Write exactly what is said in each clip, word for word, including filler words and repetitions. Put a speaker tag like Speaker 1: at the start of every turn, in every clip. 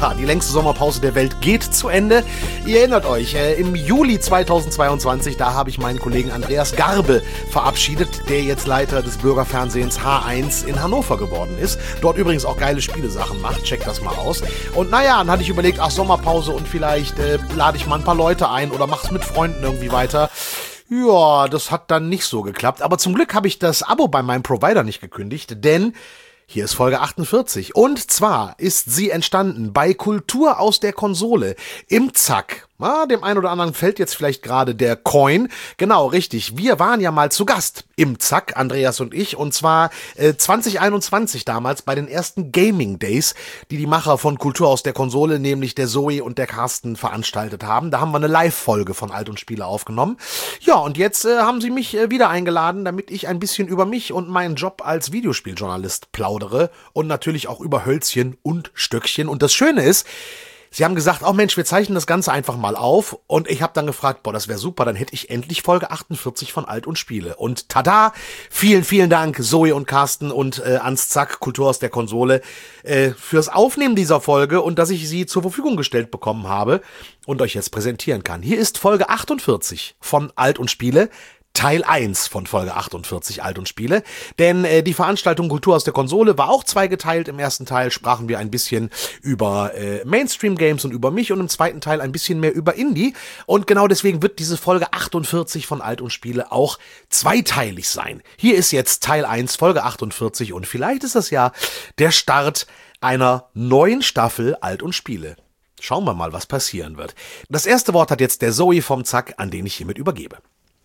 Speaker 1: Ja, die längste Sommerpause der Welt geht zu Ende. Ihr erinnert euch, äh, im Juli zweitausendzweiundzwanzig, da habe ich meinen Kollegen Andreas Garbe verabschiedet, der jetzt Leiter des Bürgerfernsehens H eins in Hannover geworden ist. Dort übrigens auch geile Spielesachen macht, checkt das mal aus. Und naja, dann hatte ich überlegt, ach, Sommerpause und vielleicht äh, lade ich mal ein paar Leute ein oder mach's mit Freunden irgendwie weiter. Ja, das hat dann nicht so geklappt. Aber zum Glück habe ich das Abo bei meinem Provider nicht gekündigt, denn hier ist Folge achtundvierzig. Und zwar ist sie entstanden bei Kultur aus der Konsole im Zack. Ah, dem einen oder anderen fällt jetzt vielleicht gerade der Coin. Genau, richtig. Wir waren ja mal zu Gast im Zack, Andreas und ich. Und zwar äh, zwanzig einundzwanzig damals bei den ersten Gaming Days, die die Macher von Kultur aus der Konsole, nämlich der Zoe und der Carsten, veranstaltet haben. Da haben wir eine Live-Folge von Alt und Spiele aufgenommen. Ja, und jetzt äh, haben sie mich äh, wieder eingeladen, damit ich ein bisschen über mich und meinen Job als Videospieljournalist plaudere. Und natürlich auch über Hölzchen und Stöckchen. Und das Schöne ist, sie haben gesagt, oh Mensch, wir zeichnen das Ganze einfach mal auf. Und ich habe dann gefragt, boah, das wäre super, dann hätte ich endlich Folge achtundvierzig von Alt und Spiele. Und tada, vielen, vielen Dank, Zoe und Carsten und äh, ans Zack, Kultur aus der Konsole, äh, fürs Aufnehmen dieser Folge und dass ich sie zur Verfügung gestellt bekommen habe und euch jetzt präsentieren kann. Hier ist Folge achtundvierzig von Alt und Spiele. Teil eins von Folge achtundvierzig Alt und Spiele, denn äh, die Veranstaltung Kultur aus der Konsole war auch zweigeteilt. Im ersten Teil sprachen wir ein bisschen über äh, Mainstream-Games und über mich und im zweiten Teil ein bisschen mehr über Indie und genau deswegen wird diese Folge achtundvierzig von Alt und Spiele auch zweiteilig sein. Hier ist jetzt Teil eins, Folge achtundvierzig und vielleicht ist das ja der Start einer neuen Staffel Alt und Spiele. Schauen wir mal, was passieren wird. Das erste Wort hat jetzt der Zoe vom Zack, an den ich hiermit übergebe.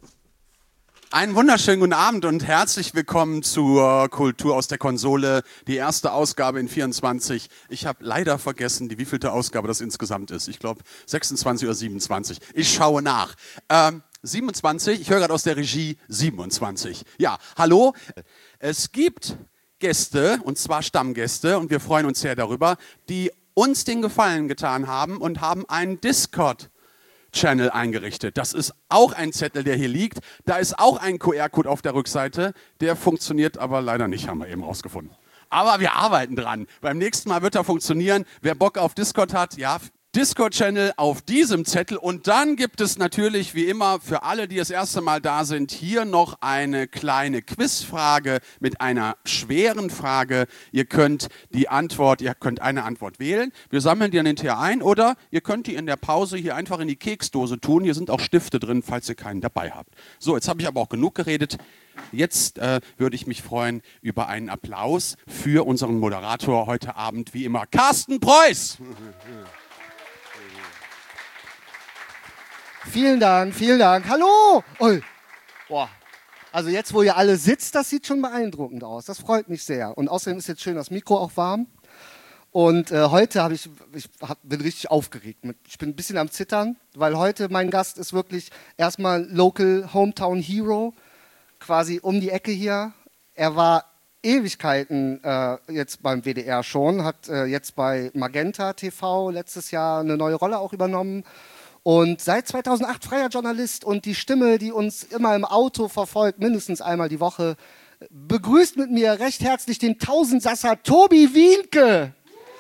Speaker 2: Einen wunderschönen guten Abend und herzlich willkommen zur Kultur aus der Konsole, die erste Ausgabe in vierundzwanzig. Ich habe leider vergessen, die wievielte Ausgabe das insgesamt ist. Ich glaube sechsundzwanzig oder siebenundzwanzig. Ich schaue nach. Ähm, siebenundzwanzig, ich höre gerade aus der Regie siebenundzwanzig. Ja, hallo. Es gibt Gäste, und zwar Stammgäste, und wir freuen uns sehr darüber, die uns den Gefallen getan haben und haben einen Discord Channel eingerichtet. Das ist auch ein Zettel, der hier liegt. Da ist auch ein Q R-Code auf der Rückseite. Der funktioniert aber leider nicht, haben wir eben rausgefunden. Aber wir arbeiten dran. Beim nächsten Mal wird er funktionieren. Wer Bock auf Discord hat, ja, Discord-Channel auf diesem Zettel. Und dann gibt es natürlich, wie immer, für alle, die das erste Mal da sind, hier noch eine kleine Quizfrage mit einer schweren Frage. Ihr könnt die Antwort, ihr könnt eine Antwort wählen. Wir sammeln die dann hinterher ein oder ihr könnt die in der Pause hier einfach in die Keksdose tun. Hier sind auch Stifte drin, falls ihr keinen dabei habt. So, jetzt habe ich aber auch genug geredet. Jetzt äh, würde ich mich freuen über einen Applaus für unseren Moderator heute Abend, wie immer, Carsten Preuß.
Speaker 3: Vielen Dank, vielen Dank. Hallo! Ui. Boah. Also jetzt, wo ihr alle sitzt, das sieht schon beeindruckend aus. Das freut mich sehr. Und außerdem ist jetzt schön das Mikro auch warm. Und äh, heute habe ich, ich hab, bin richtig aufgeregt. Ich bin ein bisschen am Zittern, weil heute mein Gast ist wirklich erstmal Local Hometown Hero, quasi um die Ecke hier. Er war Ewigkeiten äh, jetzt beim W D R schon, hat äh, jetzt bei Magenta T V letztes Jahr eine neue Rolle auch übernommen. Und seit zweitausendacht freier Journalist und die Stimme, die uns immer im Auto verfolgt, mindestens einmal die Woche, begrüßt mit mir recht herzlich den Tausendsasser Tobi Wienke.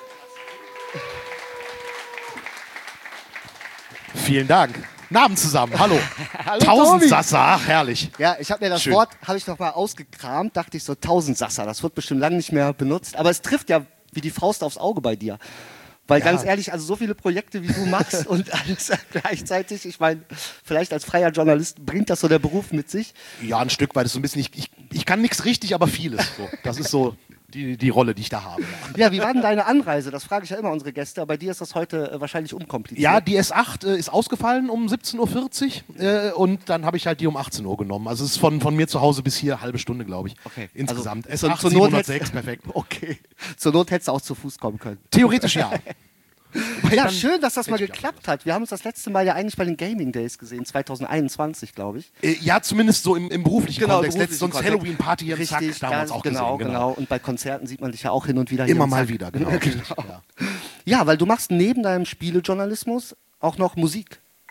Speaker 1: Vielen Dank. Namen zusammen, hallo.
Speaker 3: Hallo
Speaker 1: Tausendsasser, ach herrlich.
Speaker 3: Ja, ich habe mir das
Speaker 1: Schön.
Speaker 3: Wort, habe ich noch mal ausgekramt, dachte ich so, Tausendsasser, das wird bestimmt lange nicht mehr benutzt. Aber es trifft ja wie die Faust aufs Auge bei dir. Weil
Speaker 1: ja.
Speaker 3: Ganz ehrlich, also so viele Projekte, wie du machst und alles gleichzeitig, ich meine, vielleicht als freier Journalist bringt das so der Beruf mit sich.
Speaker 1: Ja, ein Stück weit ist so ein bisschen, ich, ich, ich kann nichts richtig, aber vieles. So. Das ist so die, die Rolle, die ich da habe.
Speaker 3: Ja, wie war denn deine Anreise? Das frage ich ja immer unsere Gäste, aber bei dir ist das heute äh, wahrscheinlich unkompliziert.
Speaker 1: Ja, die S acht äh, ist ausgefallen um siebzehn Uhr vierzig äh, und dann habe ich halt die um achtzehn Uhr genommen. Also es ist von, von mir zu Hause bis hier eine halbe Stunde, glaube ich.
Speaker 3: Okay.
Speaker 1: Insgesamt.
Speaker 3: Also,
Speaker 1: S acht
Speaker 3: zur Not
Speaker 1: siebenhundertsechs, perfekt.
Speaker 3: Okay. Zur Not hättest du auch zu Fuß kommen können.
Speaker 1: Theoretisch ja.
Speaker 3: Ja,
Speaker 1: dann
Speaker 3: schön, dass das mal
Speaker 1: hätte ich
Speaker 3: geklappt hat. Wir haben uns das letzte Mal ja eigentlich bei den Gaming Days gesehen, zweitausendeinundzwanzig, glaube ich.
Speaker 1: Äh, ja, zumindest so im, im beruflichen
Speaker 3: Genau,
Speaker 1: Kontext.
Speaker 3: beruflichen
Speaker 1: Sonst
Speaker 3: Kontext.
Speaker 1: Halloween-Party hier im Zack,
Speaker 3: Richtig,
Speaker 1: da haben wir uns
Speaker 3: ganz
Speaker 1: auch
Speaker 3: genau,
Speaker 1: gesehen.
Speaker 3: genau. Und bei Konzerten sieht man dich ja auch hin und wieder hier
Speaker 1: Immer
Speaker 3: im
Speaker 1: mal
Speaker 3: Zack.
Speaker 1: wieder, genau.
Speaker 3: genau.
Speaker 1: Ja.
Speaker 3: Ja, weil du machst neben deinem Spielejournalismus auch noch Musik.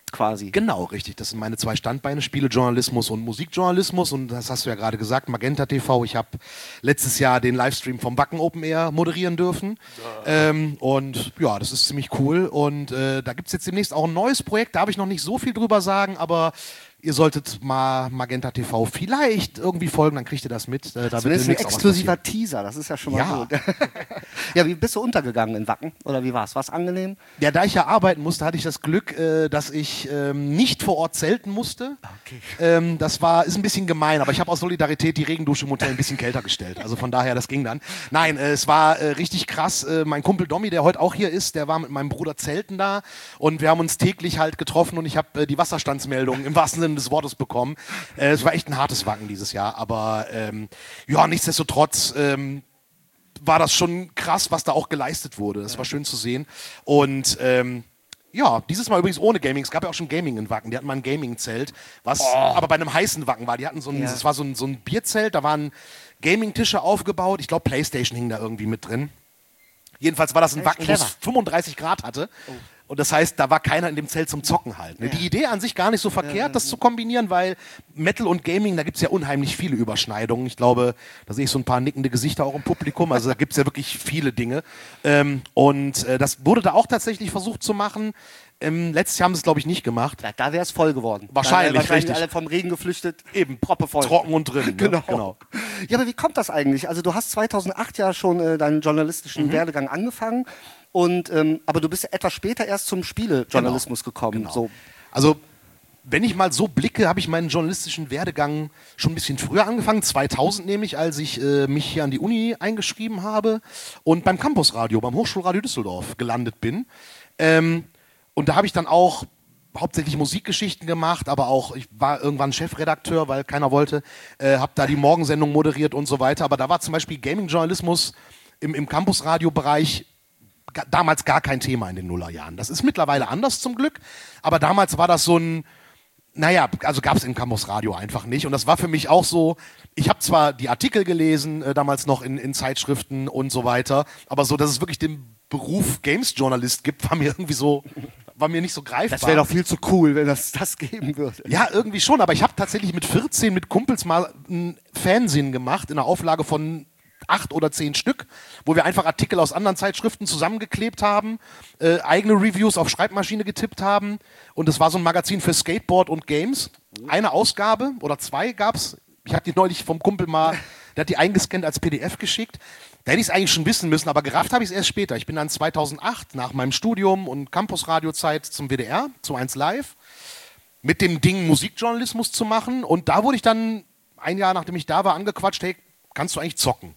Speaker 3: quasi.
Speaker 1: Genau, richtig. Das sind meine zwei Standbeine, Spielejournalismus und Musikjournalismus. Und das hast du ja gerade gesagt, Magenta T V. Ich habe letztes Jahr den Livestream vom Wacken Open Air moderieren dürfen. Ja. Ähm, und ja, das ist ziemlich cool. Und äh, da gibt es jetzt demnächst auch ein neues Projekt. Da habe ich noch nicht so viel drüber sagen, aber ihr solltet mal Magenta T V vielleicht irgendwie folgen, dann kriegt ihr das mit. Äh, da
Speaker 3: das
Speaker 1: wird
Speaker 3: ist ein exklusiver Teaser, das ist ja schon mal
Speaker 1: ja.
Speaker 3: gut. Ja, wie bist du untergegangen in Wacken? Oder wie war's? War es angenehm?
Speaker 1: Ja, da ich ja arbeiten musste, hatte ich das Glück, äh, dass ich ähm, nicht vor Ort zelten musste.
Speaker 3: Okay.
Speaker 1: Ähm, das war, ist ein bisschen gemein, aber ich habe aus Solidarität die Regendusche im Hotel ein bisschen kälter gestellt. Also von daher, das ging dann. Nein, äh, es war äh, richtig krass. Äh, mein Kumpel Domi, der heute auch hier ist, der war mit meinem Bruder zelten da und wir haben uns täglich halt getroffen und ich habe äh, die Wasserstandsmeldung im wahrsten Sinne des Wortes bekommen. Äh, es war echt ein hartes Wacken dieses Jahr, aber ähm, ja, nichtsdestotrotz ähm, war das schon krass, was da auch geleistet wurde. Das war schön zu sehen. Und ähm, ja, dieses Mal übrigens ohne Gaming. Es gab ja auch schon Gaming in Wacken. Die hatten mal ein Gaming-Zelt, was oh. aber bei einem heißen Wacken war. Die hatten so ein, ja. das war so ein, so ein Bierzelt, da waren Gaming-Tische aufgebaut. Ich glaube, PlayStation hing da irgendwie mit drin. Jedenfalls war das ein Wacken, wo es fünfunddreißig Grad hatte. Oh. Und das heißt, da war keiner in dem Zelt zum Zocken halt. Ne? Ja. Die Idee an sich gar nicht so verkehrt, ja, das ja. zu kombinieren, weil Metal und Gaming, da gibt es ja unheimlich viele Überschneidungen. Ich glaube, da sehe ich so ein paar nickende Gesichter auch im Publikum. Also da gibt es ja wirklich viele Dinge. Ähm, und äh, das wurde da auch tatsächlich versucht zu machen. Ähm, letztes Jahr haben sie es, glaube ich, nicht gemacht.
Speaker 3: Ja, da wäre es voll geworden.
Speaker 1: Wahrscheinlich,
Speaker 3: da wahrscheinlich
Speaker 1: richtig.
Speaker 3: Alle vom Regen geflüchtet.
Speaker 1: Eben,
Speaker 3: proppevoll.
Speaker 1: Trocken und drin. Ne?
Speaker 3: Genau.
Speaker 1: genau.
Speaker 3: Ja, aber wie kommt das eigentlich? Also du hast zweitausendacht ja schon äh, deinen journalistischen mhm. Werdegang angefangen. Und, ähm, aber du bist etwas später erst zum Spielejournalismus genau. gekommen.
Speaker 1: Genau.
Speaker 3: So.
Speaker 1: Also, wenn ich mal so blicke, habe ich meinen journalistischen Werdegang schon ein bisschen früher angefangen, zweitausend nämlich, als ich äh, mich hier an die Uni eingeschrieben habe und beim Campusradio, beim Hochschulradio Düsseldorf gelandet bin. Ähm, und da habe ich dann auch hauptsächlich Musikgeschichten gemacht, aber auch, ich war irgendwann Chefredakteur, weil keiner wollte, äh, habe da die Morgensendung moderiert und so weiter. Aber da war zum Beispiel Gaming-Journalismus im, im Campusradio-Bereich damals gar kein Thema in den Nullerjahren. Das ist mittlerweile anders zum Glück, aber damals war das so ein, naja, also gab es im Campusradio einfach nicht und das war für mich auch so, ich habe zwar die Artikel gelesen, äh, damals noch in, in Zeitschriften und so weiter, aber so, dass es wirklich den Beruf Games-Journalist gibt, war mir irgendwie so, war mir nicht so greifbar.
Speaker 3: Das wäre doch viel zu cool, wenn das das geben würde.
Speaker 1: Ja, irgendwie schon, aber ich habe tatsächlich mit vierzehn mit Kumpels mal ein Fernsehen gemacht in einer Auflage von acht oder zehn Stück, wo wir einfach Artikel aus anderen Zeitschriften zusammengeklebt haben, äh, eigene Reviews auf Schreibmaschine getippt haben und es war so ein Magazin für Skateboard und Games. Eine Ausgabe oder zwei gab's. Ich habe die neulich vom Kumpel mal, der hat die eingescannt als P D F geschickt. Da hätte ich es eigentlich schon wissen müssen, aber gerafft habe ich es erst später. Ich bin dann zweitausendacht nach meinem Studium und Campusradiozeit zum W D R, zu eins Live, mit dem Ding Musikjournalismus zu machen und da wurde ich dann ein Jahr, nachdem ich da war, angequatscht, hey, kannst du eigentlich zocken?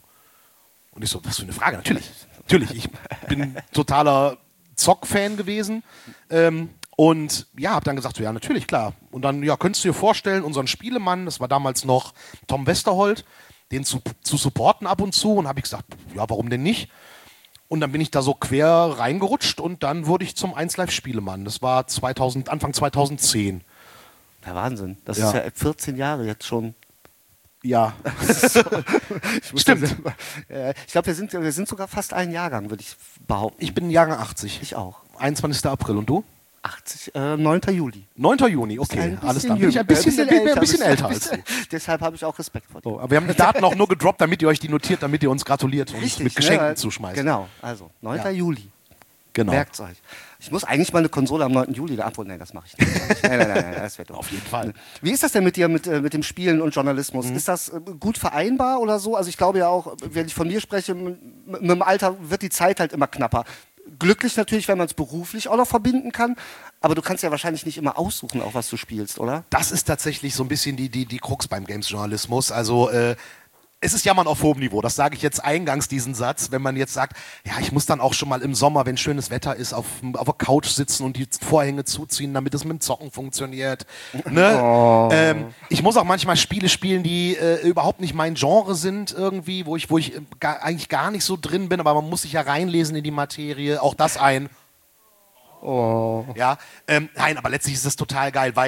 Speaker 1: Und ich so, was für eine Frage? Natürlich, natürlich. Ich bin totaler Zock-Fan gewesen ähm, und ja, habe dann gesagt, so, ja, natürlich, klar. Und dann, ja, könntest du dir vorstellen, unseren Spielemann, das war damals noch Tom Westerholt, den zu, zu supporten ab und zu und habe ich gesagt, ja, warum denn nicht? Und dann bin ich da so quer reingerutscht und dann wurde ich zum eins Live Spielemann. Das war zweitausend, Anfang zweitausendzehn.
Speaker 3: Der Wahnsinn. Das
Speaker 1: ja.
Speaker 3: ist ja vierzehn Jahre jetzt schon.
Speaker 1: Ja.
Speaker 3: ich Stimmt. Das, ich glaube, wir sind, wir sind sogar fast ein Jahrgang, würde ich behaupten.
Speaker 1: Ich bin Jahrgang achtzig.
Speaker 3: Ich auch.
Speaker 1: einundzwanzigster April. Und du?
Speaker 3: achtzig, äh, neunter Juli.
Speaker 1: neunter Juni, okay. Alles klar. Bin ich ein bisschen,
Speaker 3: bisschen,
Speaker 1: bin
Speaker 3: älter,
Speaker 1: ein bisschen älter als du.
Speaker 3: Deshalb habe ich auch Respekt vor dir.
Speaker 1: Oh, aber wir haben die Daten auch nur gedroppt, damit ihr euch die notiert, damit ihr uns gratuliert und
Speaker 3: Richtig,
Speaker 1: mit Geschenken
Speaker 3: ne?
Speaker 1: zuschmeißt.
Speaker 3: Genau, also neunter Juli.
Speaker 1: Genau.
Speaker 3: Werkzeug. Ich muss eigentlich mal eine Konsole am neunten Juli da abholen. Nein, das mache ich nicht. Nein, nein, nein, nein, das wird doch.
Speaker 1: Auf jeden Fall.
Speaker 3: Wie ist das denn mit dir, mit, äh, mit dem Spielen und Journalismus? Mhm. Ist das äh, gut vereinbar oder so? Also ich glaube ja auch, wenn ich von mir spreche, mit, mit dem Alter wird die Zeit halt immer knapper. Glücklich natürlich, wenn man es beruflich auch noch verbinden kann, aber du kannst ja wahrscheinlich nicht immer aussuchen, auch was du spielst, oder?
Speaker 1: Das ist tatsächlich so ein bisschen die, die, die Krux beim Games-Journalismus. Also äh, es ist Jammern auf hohem Niveau, das sage ich jetzt eingangs, diesen Satz, wenn man jetzt sagt, ja, ich muss dann auch schon mal im Sommer, wenn schönes Wetter ist, auf, auf der Couch sitzen und die Vorhänge zuziehen, damit es mit dem Zocken funktioniert. Ne? Oh. Ähm, ich muss auch manchmal Spiele spielen, die äh, überhaupt nicht mein Genre sind irgendwie, wo ich, wo ich gar, eigentlich gar nicht so drin bin, aber man muss sich ja reinlesen in die Materie, auch das ein...
Speaker 3: Oh.
Speaker 1: Ja, ähm, nein, aber letztlich ist das total geil, weil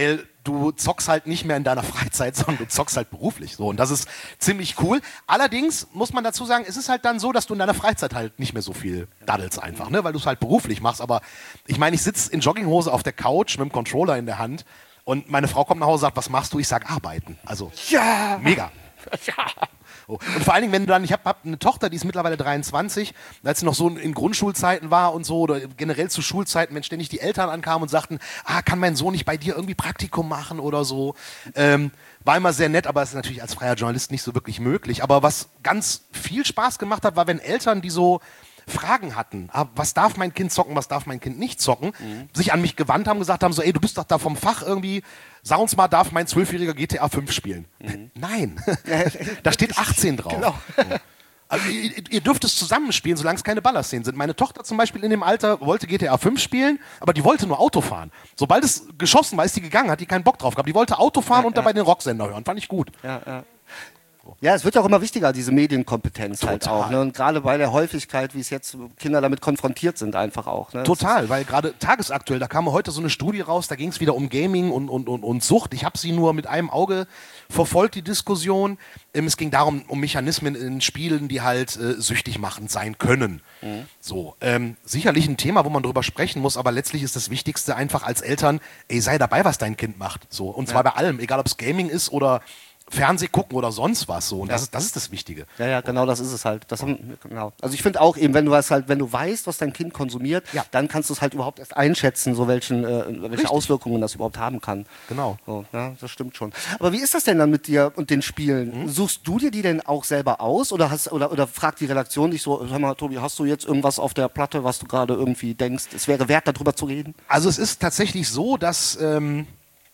Speaker 1: du zockst halt nicht mehr in deiner Freizeit, sondern du zockst halt beruflich. So. Und das ist ziemlich cool. Allerdings muss man dazu sagen, es ist halt dann so, dass du in deiner Freizeit halt nicht mehr so viel daddelst einfach, ne? Weil du es halt beruflich machst. Aber ich meine, ich sitze in Jogginghose auf der Couch mit dem Controller in der Hand und meine Frau kommt nach Hause und sagt, was machst du? Ich sag, arbeiten. Also,
Speaker 3: Ja.
Speaker 1: mega.
Speaker 3: Ja.
Speaker 1: So. Und vor allen Dingen, wenn du dann, ich habe hab eine Tochter, die ist mittlerweile dreiundzwanzig, als sie noch so in Grundschulzeiten war und so, oder generell zu Schulzeiten, wenn ständig die Eltern ankamen und sagten, ah, kann mein Sohn nicht bei dir irgendwie Praktikum machen oder so, ähm, war immer sehr nett, aber ist natürlich als freier Journalist nicht so wirklich möglich. Aber was ganz viel Spaß gemacht hat, war, wenn Eltern, die so Fragen hatten, ah, was darf mein Kind zocken, was darf mein Kind nicht zocken, mhm. sich an mich gewandt haben, gesagt haben, so, ey, du bist doch da vom Fach irgendwie, sag uns mal, darf mein zwölfjähriger G T A fünf spielen? Mhm. Nein, da steht achtzehn drauf. Genau. Also, ihr, ihr dürft es zusammenspielen, solange es keine Ballerszenen sind. Meine Tochter zum Beispiel in dem Alter wollte G T A fünf spielen, aber die wollte nur Auto fahren. Sobald es geschossen war, ist die gegangen, hat die keinen Bock drauf gehabt. Die wollte Auto fahren ja, und ja. dabei den Rocksender hören. Fand ich gut.
Speaker 3: Ja, ja. Ja, es wird ja auch immer wichtiger, diese Medienkompetenz Total. halt auch. Ne? Und gerade bei der Häufigkeit, wie es jetzt Kinder damit konfrontiert sind, einfach auch. Ne?
Speaker 1: Total, weil gerade tagesaktuell, da kam heute so eine Studie raus, da ging es wieder um Gaming und, und, und, und Sucht. Ich habe sie nur mit einem Auge verfolgt, die Diskussion. Ähm, es ging darum, um Mechanismen in Spielen, die halt äh, süchtig machend sein können. Mhm. So, ähm, sicherlich ein Thema, wo man drüber sprechen muss, aber letztlich ist das Wichtigste einfach als Eltern, ey, sei dabei, was dein Kind macht. So. Und zwar ja. bei allem, egal ob es Gaming ist oder Fernseh gucken oder sonst was so. Und ja. das, ist, das ist das Wichtige.
Speaker 3: Ja, ja, genau, das ist es halt. Das haben, genau. Also ich finde auch eben, wenn du was halt, wenn du weißt, was dein Kind konsumiert, ja. dann kannst du es halt überhaupt erst einschätzen, so welchen, äh, welche Richtig. Auswirkungen das überhaupt haben kann.
Speaker 1: Genau.
Speaker 3: So, ja, das stimmt schon. Aber wie ist das denn dann mit dir und den Spielen? Mhm. Suchst du dir die denn auch selber aus oder hast oder, oder fragt die Redaktion dich so, sag mal, Tobi, hast du jetzt irgendwas auf der Platte, was du gerade irgendwie denkst, es wäre wert, darüber zu reden?
Speaker 1: Also es ist tatsächlich so, dass ähm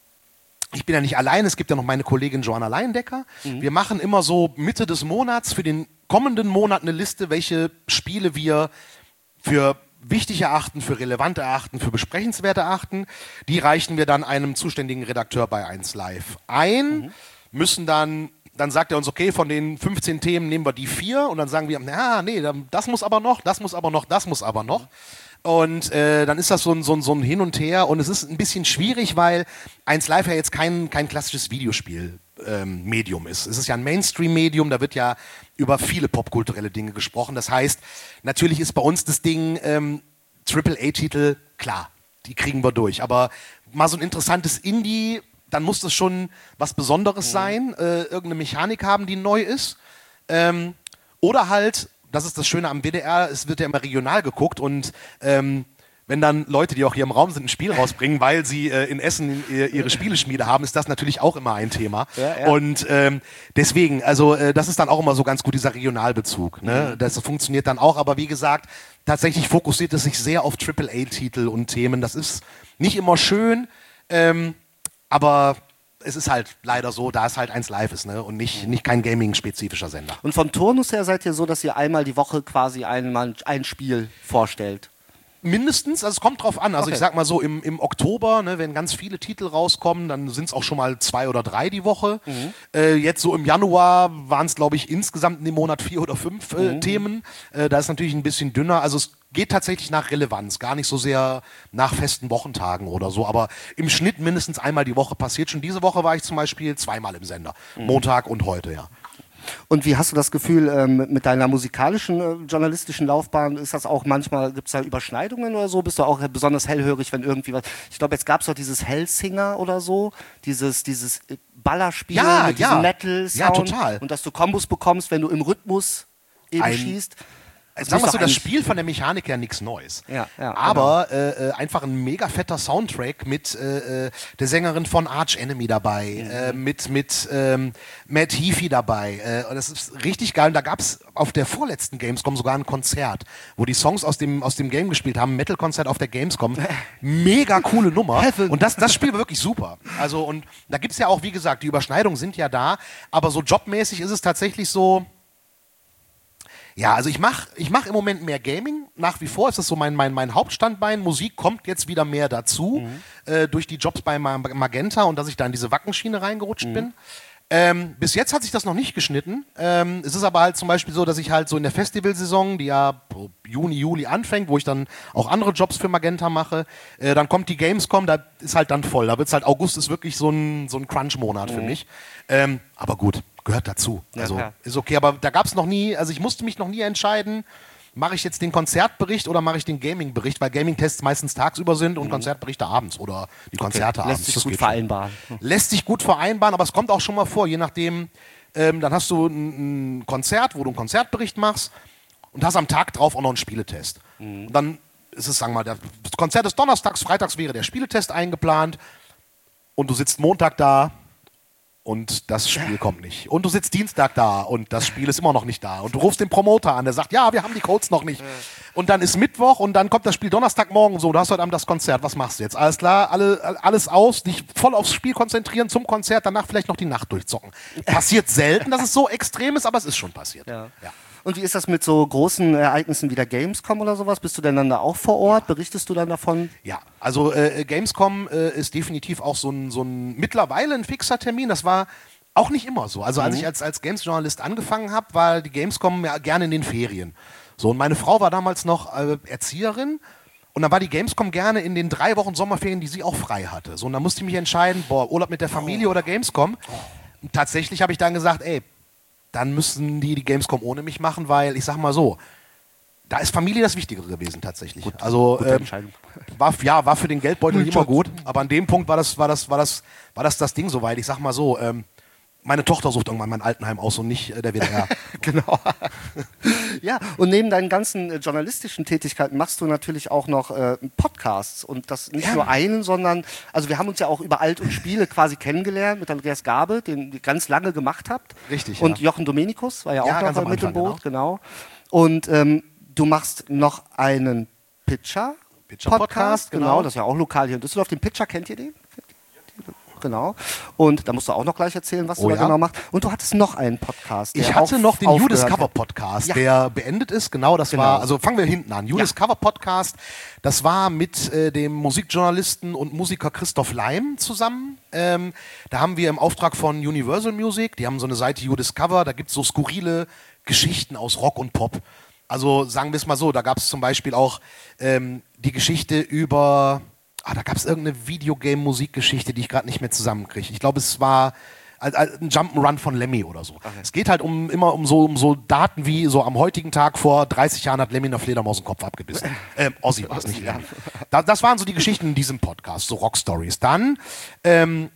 Speaker 1: ich bin ja nicht allein, es gibt ja noch meine Kollegin Joanna Leindecker. Mhm. Wir machen immer so Mitte des Monats für den kommenden Monat eine Liste, welche Spiele wir für wichtig erachten, für relevant erachten, für besprechenswert erachten. Die reichen wir dann einem zuständigen Redakteur bei eins Live ein, mhm. müssen dann, dann sagt er uns, okay, von den fünfzehn Themen nehmen wir die vier und dann sagen wir, na, nee, das muss aber noch, das muss aber noch, das muss aber noch. Und äh, dann ist das so ein, so, ein, so ein Hin und Her und es ist ein bisschen schwierig, weil eins Live ja jetzt kein, kein klassisches Videospiel-Medium ähm, ist. Es ist ja ein Mainstream-Medium, da wird ja über viele popkulturelle Dinge gesprochen. Das heißt, natürlich ist bei uns das Ding ähm, Triple A Titel, klar, die kriegen wir durch. Aber mal so ein interessantes Indie, dann muss das schon was Besonderes mhm. sein, äh, irgendeine Mechanik haben, die neu ist. Ähm, oder halt, das ist das Schöne am W D R, es wird ja immer regional geguckt und ähm, wenn dann Leute, die auch hier im Raum sind, ein Spiel rausbringen, weil sie äh, in Essen äh, ihre Spieleschmiede haben, ist das natürlich auch immer ein Thema. Ja, ja. Und ähm, deswegen, also äh, das ist dann auch immer so ganz gut, dieser Regionalbezug. Ne? Mhm. Das funktioniert dann auch, aber wie gesagt, tatsächlich fokussiert es sich sehr auf Triple A Titel und Themen. Das ist nicht immer schön, ähm, aber es ist halt leider so, da es halt eins Live ist, ne? Und nicht, nicht kein Gaming-spezifischer Sender.
Speaker 3: Und vom Turnus her seid ihr so, dass ihr einmal die Woche quasi einmal ein Spiel vorstellt?
Speaker 1: Mindestens, also es kommt drauf an. Also
Speaker 3: Okay.
Speaker 1: ich sag mal so, im, im Oktober, ne, wenn ganz viele Titel rauskommen, dann sind es auch schon mal zwei oder drei die Woche. Mhm. Äh, jetzt so im Januar waren es, glaube ich, insgesamt in dem Monat vier oder fünf äh, mhm. Themen. Äh, da ist natürlich ein bisschen dünner. Also es geht tatsächlich nach Relevanz, gar nicht so sehr nach festen Wochentagen oder so. Aber im Schnitt mindestens einmal die Woche passiert. Schon diese Woche war ich zum Beispiel zweimal im Sender. Mhm. Montag und heute, ja.
Speaker 3: Und wie hast du das Gefühl ähm, mit deiner musikalischen, äh, journalistischen Laufbahn? Ist das auch manchmal, gibt es da Überschneidungen oder so? Bist du auch besonders hellhörig, wenn irgendwie was... Ich glaube, jetzt gab es doch dieses Hellsinger oder so, dieses, dieses Ballerspiel
Speaker 1: Ja,
Speaker 3: mit
Speaker 1: ja.
Speaker 3: diesem Metal-Sound.
Speaker 1: Ja, total.
Speaker 3: Und dass du Kombos bekommst, wenn du im Rhythmus eben
Speaker 1: Ein-
Speaker 3: schießt.
Speaker 1: Also sagen wir
Speaker 3: ist
Speaker 1: so,
Speaker 3: doch
Speaker 1: das
Speaker 3: eigentlich-
Speaker 1: Spiel von der Mechanik her nichts Neues.
Speaker 3: Ja, ja,
Speaker 1: Aber äh, äh, einfach ein mega fetter Soundtrack mit äh, äh, der Sängerin von Arch Enemy dabei,
Speaker 3: Mhm.
Speaker 1: äh, mit, mit ähm, Matt Heafy dabei. Äh, und das ist richtig geil. Und da gab es auf der vorletzten Gamescom sogar ein Konzert, wo die Songs aus dem, aus dem Game gespielt haben. Metal-Konzert auf der Gamescom. Mega coole Nummer.
Speaker 3: Heaven.
Speaker 1: Und das, das Spiel war wirklich super. Also, und da gibt es ja auch, wie gesagt, die Überschneidungen sind ja da. Aber so jobmäßig ist es tatsächlich so. Ja, also ich mache ich mach im Moment mehr Gaming. Nach wie vor ist das so mein, mein, mein Hauptstandbein. Musik kommt jetzt wieder mehr dazu, mhm. äh, durch die Jobs bei Ma- Magenta und dass ich da in diese Wackenschiene reingerutscht mhm. bin. Ähm, bis jetzt hat sich das noch nicht geschnitten. Ähm, es ist aber halt zum Beispiel so, dass ich halt so in der Festivalsaison, die ja Juni, Juli anfängt, wo ich dann auch andere Jobs für Magenta mache, äh, dann kommt die Gamescom, da ist halt dann voll. Da wird's halt, August ist wirklich so ein, so ein Crunch-Monat mhm. für mich. Ähm, aber gut, gehört dazu. Ja, also ja. ist okay, aber da gab's noch nie, also ich musste mich noch nie entscheiden, mache ich jetzt den Konzertbericht oder mache ich den Gaming-Bericht, weil Gaming-Tests meistens tagsüber sind und mhm. Konzertberichte abends oder die Konzerte
Speaker 3: okay.
Speaker 1: abends.
Speaker 3: Lässt sich das gut vereinbaren.
Speaker 1: Schon. Lässt sich gut vereinbaren, aber es kommt auch schon mal vor, je nachdem, ähm, dann hast du ein, ein Konzert, wo du einen Konzertbericht machst und hast am Tag drauf auch noch einen Spieletest. Mhm. Und dann ist es, sagen wir mal, das Konzert ist donnerstags, freitags wäre der Spieletest eingeplant und du sitzt Montag da und das Spiel kommt nicht. Und du sitzt Dienstag da und das Spiel ist immer noch nicht da. Und du rufst den Promoter an, der sagt, ja, wir haben die Codes noch nicht. Und dann ist Mittwoch und dann kommt das Spiel Donnerstagmorgen so, du hast heute Abend das Konzert, was machst du jetzt? Alles klar, alle, alles aus, dich voll aufs Spiel konzentrieren zum Konzert, danach vielleicht noch die Nacht durchzocken. Passiert selten, dass es so extrem ist, aber es ist schon passiert.
Speaker 3: Ja. Ja. Und wie ist das mit so großen Ereignissen wie der Gamescom oder sowas? Bist du denn dann da auch vor Ort? Berichtest du dann davon?
Speaker 1: Ja, also äh, Gamescom äh, ist definitiv auch so ein, so ein mittlerweile ein fixer Termin. Das war auch nicht immer so. Also als mhm. ich als, als Games-Journalist angefangen habe, war die Gamescom ja gerne in den Ferien. So, und meine Frau war damals noch äh, Erzieherin. Und dann war die Gamescom gerne in den drei Wochen Sommerferien, die sie auch frei hatte. So, und dann musste ich mich entscheiden, boah, Urlaub mit der Familie oh. oder Gamescom. Und tatsächlich habe ich dann gesagt, ey, dann müssen die die Gamescom ohne mich machen, weil ich sag mal so, da ist Familie das Wichtigere gewesen tatsächlich.
Speaker 3: Gut,
Speaker 1: also ähm, war ja war für den Geldbeutel immer gut, aber an dem Punkt war das war das war das war das das Ding soweit. Ich sag mal so, ähm, meine Tochter sucht irgendwann mein Altenheim aus und nicht äh, der W D R.
Speaker 3: Genau. Ja, und neben deinen ganzen äh, journalistischen Tätigkeiten machst du natürlich auch noch äh, Podcasts und das nicht ja. nur einen, sondern, also wir haben uns ja auch über Alt und Spiele quasi kennengelernt mit Andreas Garbe, den ihr ganz lange gemacht habt.
Speaker 1: Richtig,
Speaker 3: Und
Speaker 1: ja.
Speaker 3: Jochen Dominikus war ja,
Speaker 1: ja
Speaker 3: auch noch mit im Boot, genau. genau. Und ähm, du machst noch einen Pitcher,
Speaker 1: Pitcher Podcast, Podcast
Speaker 3: genau. genau, das ist ja auch lokal hier in Düsseldorf. Den Pitcher, kennt ihr den? Genau. Und da musst du auch noch gleich erzählen, was
Speaker 1: oh,
Speaker 3: du da
Speaker 1: ja.
Speaker 3: genau machst. Und du hattest noch einen Podcast.
Speaker 1: Ich hatte noch den You Discover Podcast, ja. der beendet ist. Genau, das genau. war, also fangen wir hinten an. You ja. Discover Podcast, das war mit äh, dem Musikjournalisten und Musiker Christoph Leim zusammen. Ähm, da haben wir im Auftrag von Universal Music, die haben so eine Seite You Discover, da gibt es so skurrile Geschichten aus Rock und Pop. Also sagen wir es mal so, da gab es zum Beispiel auch ähm, die Geschichte über... Ah, da gab es irgendeine Videogame-Musikgeschichte, die ich gerade nicht mehr zusammenkriege. Ich glaube, es war ein Jump'n'Run von Lemmy oder so. Okay. Es geht halt um, immer um so, um so Daten wie so am heutigen Tag vor dreißig Jahren hat Lemmy eine Fledermaus den Kopf abgebissen. Ähm, Ozzy war es nicht Lemmy. Da, das waren so die Geschichten in diesem Podcast, so Rock-Stories. Dann ähm,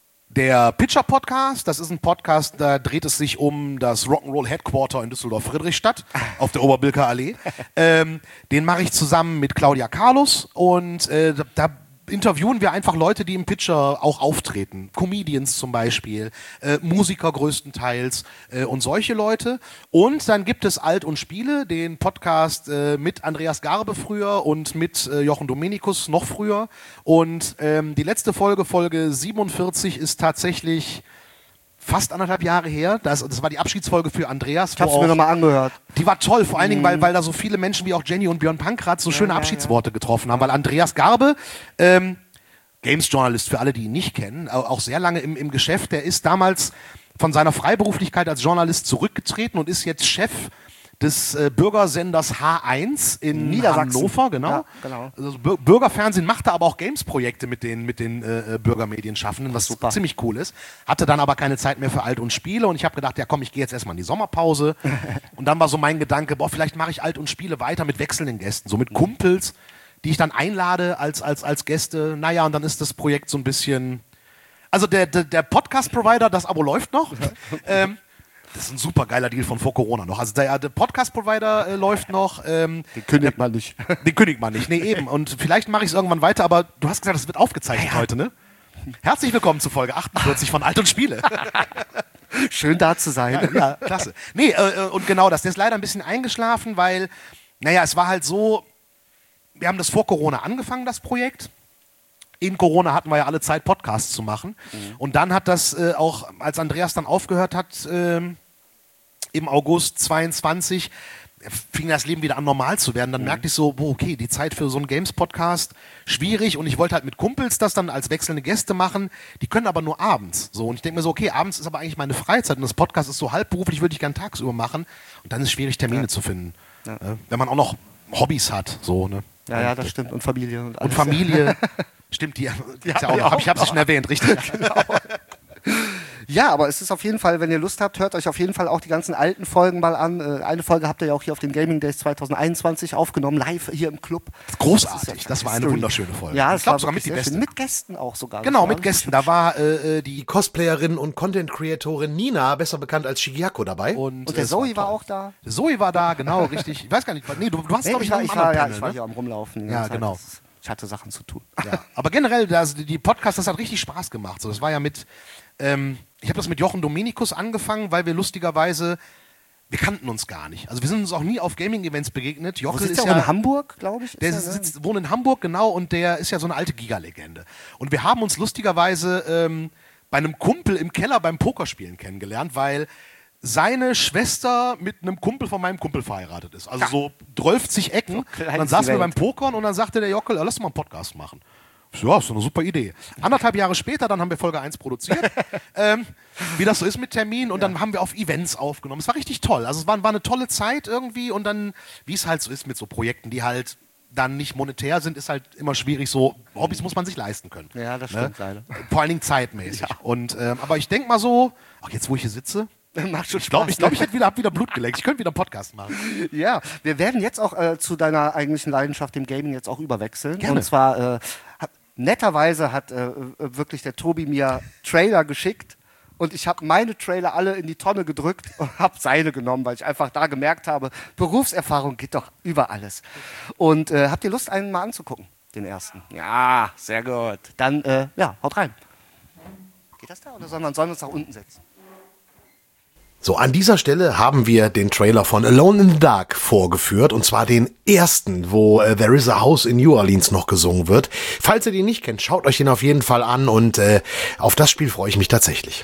Speaker 1: der Pitcher-Podcast, das ist ein Podcast, da dreht es sich um das Rock'n'Roll Headquarter in Düsseldorf-Friedrichstadt auf der Oberbilker Allee. Ähm, den mache ich zusammen mit Claudia Carlos und äh, da, da interviewen wir einfach Leute, die im Pitcher auch auftreten. Comedians zum Beispiel, äh, Musiker größtenteils äh, und solche Leute. Und dann gibt es Alt und Spiele, den Podcast äh, mit Andreas Garbe früher und mit äh, Jochen Dominikus noch früher. Und ähm, die letzte Folge, Folge siebenundvierzig, ist tatsächlich fast anderthalb Jahre her. Das, das war die Abschiedsfolge für Andreas.
Speaker 3: Ich hab's mir nochmal angehört.
Speaker 1: Die war toll, vor allen Dingen, weil, weil da so viele Menschen wie auch Jenny und Björn Pankratz so schöne ja, ja, Abschiedsworte ja. getroffen haben. Weil Andreas Garbe, ähm, Games-Journalist für alle, die ihn nicht kennen, auch sehr lange im, im Geschäft, der ist damals von seiner Freiberuflichkeit als Journalist zurückgetreten und ist jetzt Chef des äh, Bürgersenders H eins in
Speaker 3: Niedersachsen.
Speaker 1: Hannover, genau.
Speaker 3: Ja, genau.
Speaker 1: Also Bür- Bürgerfernsehen, machte aber auch Games-Projekte mit den, mit den äh, Bürgermedienschaffenden, was super ziemlich cool ist. Hatte dann aber keine Zeit mehr für Alt und Spiele und ich habe gedacht, ja komm, ich gehe jetzt erstmal in die Sommerpause. Und dann war so mein Gedanke, boah, vielleicht mache ich Alt und Spiele weiter mit wechselnden Gästen, so mit Kumpels, die ich dann einlade als, als, als Gäste. Naja, und dann ist das Projekt so ein bisschen... Also der, der, der Podcast-Provider, das Abo läuft noch. ähm, Das ist ein super geiler Deal von vor Corona noch. Also der, der Podcast-Provider äh, läuft noch. Ähm,
Speaker 3: den kündigt man nicht.
Speaker 1: Den kündigt man nicht, nee, eben. Und vielleicht mache ich es irgendwann weiter, aber du hast gesagt, es wird aufgezeichnet ja, ja. heute, ne? Herzlich willkommen zu Folge achtundvierzig von Alt und Spiele.
Speaker 3: Schön da zu sein.
Speaker 1: Ja, ja klasse. Nee, äh, und genau das. Der ist leider ein bisschen eingeschlafen, weil, naja, es war halt so, wir haben das vor Corona angefangen, das Projekt. In Corona hatten wir ja alle Zeit, Podcasts zu machen. Mhm. Und dann hat das äh, auch, als Andreas dann aufgehört hat, äh, im August zweiundzwanzig, fing das Leben wieder an, normal zu werden. Dann mhm. merkte ich so, boah, okay, die Zeit für so einen Games-Podcast, schwierig. Und ich wollte halt mit Kumpels das dann als wechselnde Gäste machen. Die können aber nur abends. So. Und ich denke mir so, okay, abends ist aber eigentlich meine Freizeit. Und das Podcast ist so halbberuflich, würde ich gerne tagsüber machen. Und dann ist es schwierig, Termine ja. zu finden. Ja. Äh, wenn man auch noch Hobbys hat. So, ne?
Speaker 3: Ja, ja, das stimmt. Und Familie. Und, alles.
Speaker 1: und Familie. Stimmt, die, die ja, ja auch noch. Hab, ich habe sie schon erwähnt, richtig. Genau.
Speaker 3: Ja, aber es ist auf jeden Fall, wenn ihr Lust habt, hört euch auf jeden Fall auch die ganzen alten Folgen mal an. Äh, eine Folge habt ihr ja auch hier auf den Gaming Days zwanzig einundzwanzig aufgenommen, live hier im Club.
Speaker 1: Großartig, das, ja das war eine History. wunderschöne Folge.
Speaker 3: Ja,
Speaker 1: ich glaube sogar mit die beste.
Speaker 3: Mit Gästen auch sogar.
Speaker 1: Genau, mit Gästen. Da war äh, die Cosplayerin und Content-Creatorin Nina, besser bekannt als Shigeako, dabei.
Speaker 3: Und, und der Zoe war, war auch da.
Speaker 1: Zoe war da, genau, richtig. Ich weiß gar nicht, nee, du, du hast, nee, glaube ich, noch
Speaker 3: ich,
Speaker 1: einen
Speaker 3: war,
Speaker 1: anderen
Speaker 3: ja,
Speaker 1: Panel,
Speaker 3: ich war
Speaker 1: ne?
Speaker 3: hier am Rumlaufen.
Speaker 1: Ja, genau.
Speaker 3: Das, ich hatte Sachen zu tun.
Speaker 1: Ja. Aber generell, das, die Podcasts, das hat richtig Spaß gemacht. So, das war ja mit, ähm, ich habe das mit Jochen Dominikus angefangen, weil wir lustigerweise, wir kannten uns gar nicht. Also wir sind uns auch nie auf Gaming-Events begegnet. Jochen
Speaker 3: ist
Speaker 1: ist
Speaker 3: ja
Speaker 1: ja
Speaker 3: in Hamburg, glaube ich.
Speaker 1: Der
Speaker 3: ja,
Speaker 1: sitzt, wohnt in Hamburg, genau, und der ist ja so eine alte Giga-Legende. Und wir haben uns lustigerweise ähm, bei einem Kumpel im Keller beim Pokerspielen kennengelernt, weil seine Schwester mit einem Kumpel von meinem Kumpel verheiratet ist. Also ja. so zwölfzig Ecken. Und dann saßen wir beim Pokern und dann sagte der Jockel, lass mal einen Podcast machen. Ja, ist eine super Idee. Anderthalb Jahre später, dann haben wir Folge eins produziert, ähm, wie das so ist mit Terminen, und ja. dann haben wir auf Events aufgenommen. Es war richtig toll. Also es war, war eine tolle Zeit irgendwie, und dann, wie es halt so ist mit so Projekten, die halt dann nicht monetär sind, ist halt immer schwierig. So Hobbys muss man sich leisten können.
Speaker 3: Ja, das stimmt ne? leider.
Speaker 1: Vor allen Dingen zeitmäßig. Ja. Und, ähm, aber ich denke mal so, ach, jetzt wo ich hier sitze,
Speaker 3: macht schon
Speaker 1: ich glaube, ich, glaub, ich hätte wieder, hab wieder Blut geleckt. Ich könnte wieder einen Podcast machen.
Speaker 3: Ja, wir werden jetzt auch äh, zu deiner eigentlichen Leidenschaft, dem Gaming, jetzt auch überwechseln.
Speaker 1: Gerne.
Speaker 3: Und zwar, äh, hat, netterweise hat äh, wirklich der Tobi mir Trailer geschickt. Und ich habe meine Trailer alle in die Tonne gedrückt und habe seine genommen, weil ich einfach da gemerkt habe, Berufserfahrung geht doch über alles. Und äh, habt ihr Lust, einen mal anzugucken, den ersten? Ja, sehr gut. Dann, äh, ja, haut rein. Geht das da oder sollen wir, sollen wir uns nach unten setzen?
Speaker 1: So, an dieser Stelle haben wir den Trailer von Alone in the Dark vorgeführt, und zwar den ersten, wo äh, There is a House in New Orleans noch gesungen wird. Falls ihr den nicht kennt, schaut euch den auf jeden Fall an, und äh, auf das Spiel freue ich mich tatsächlich.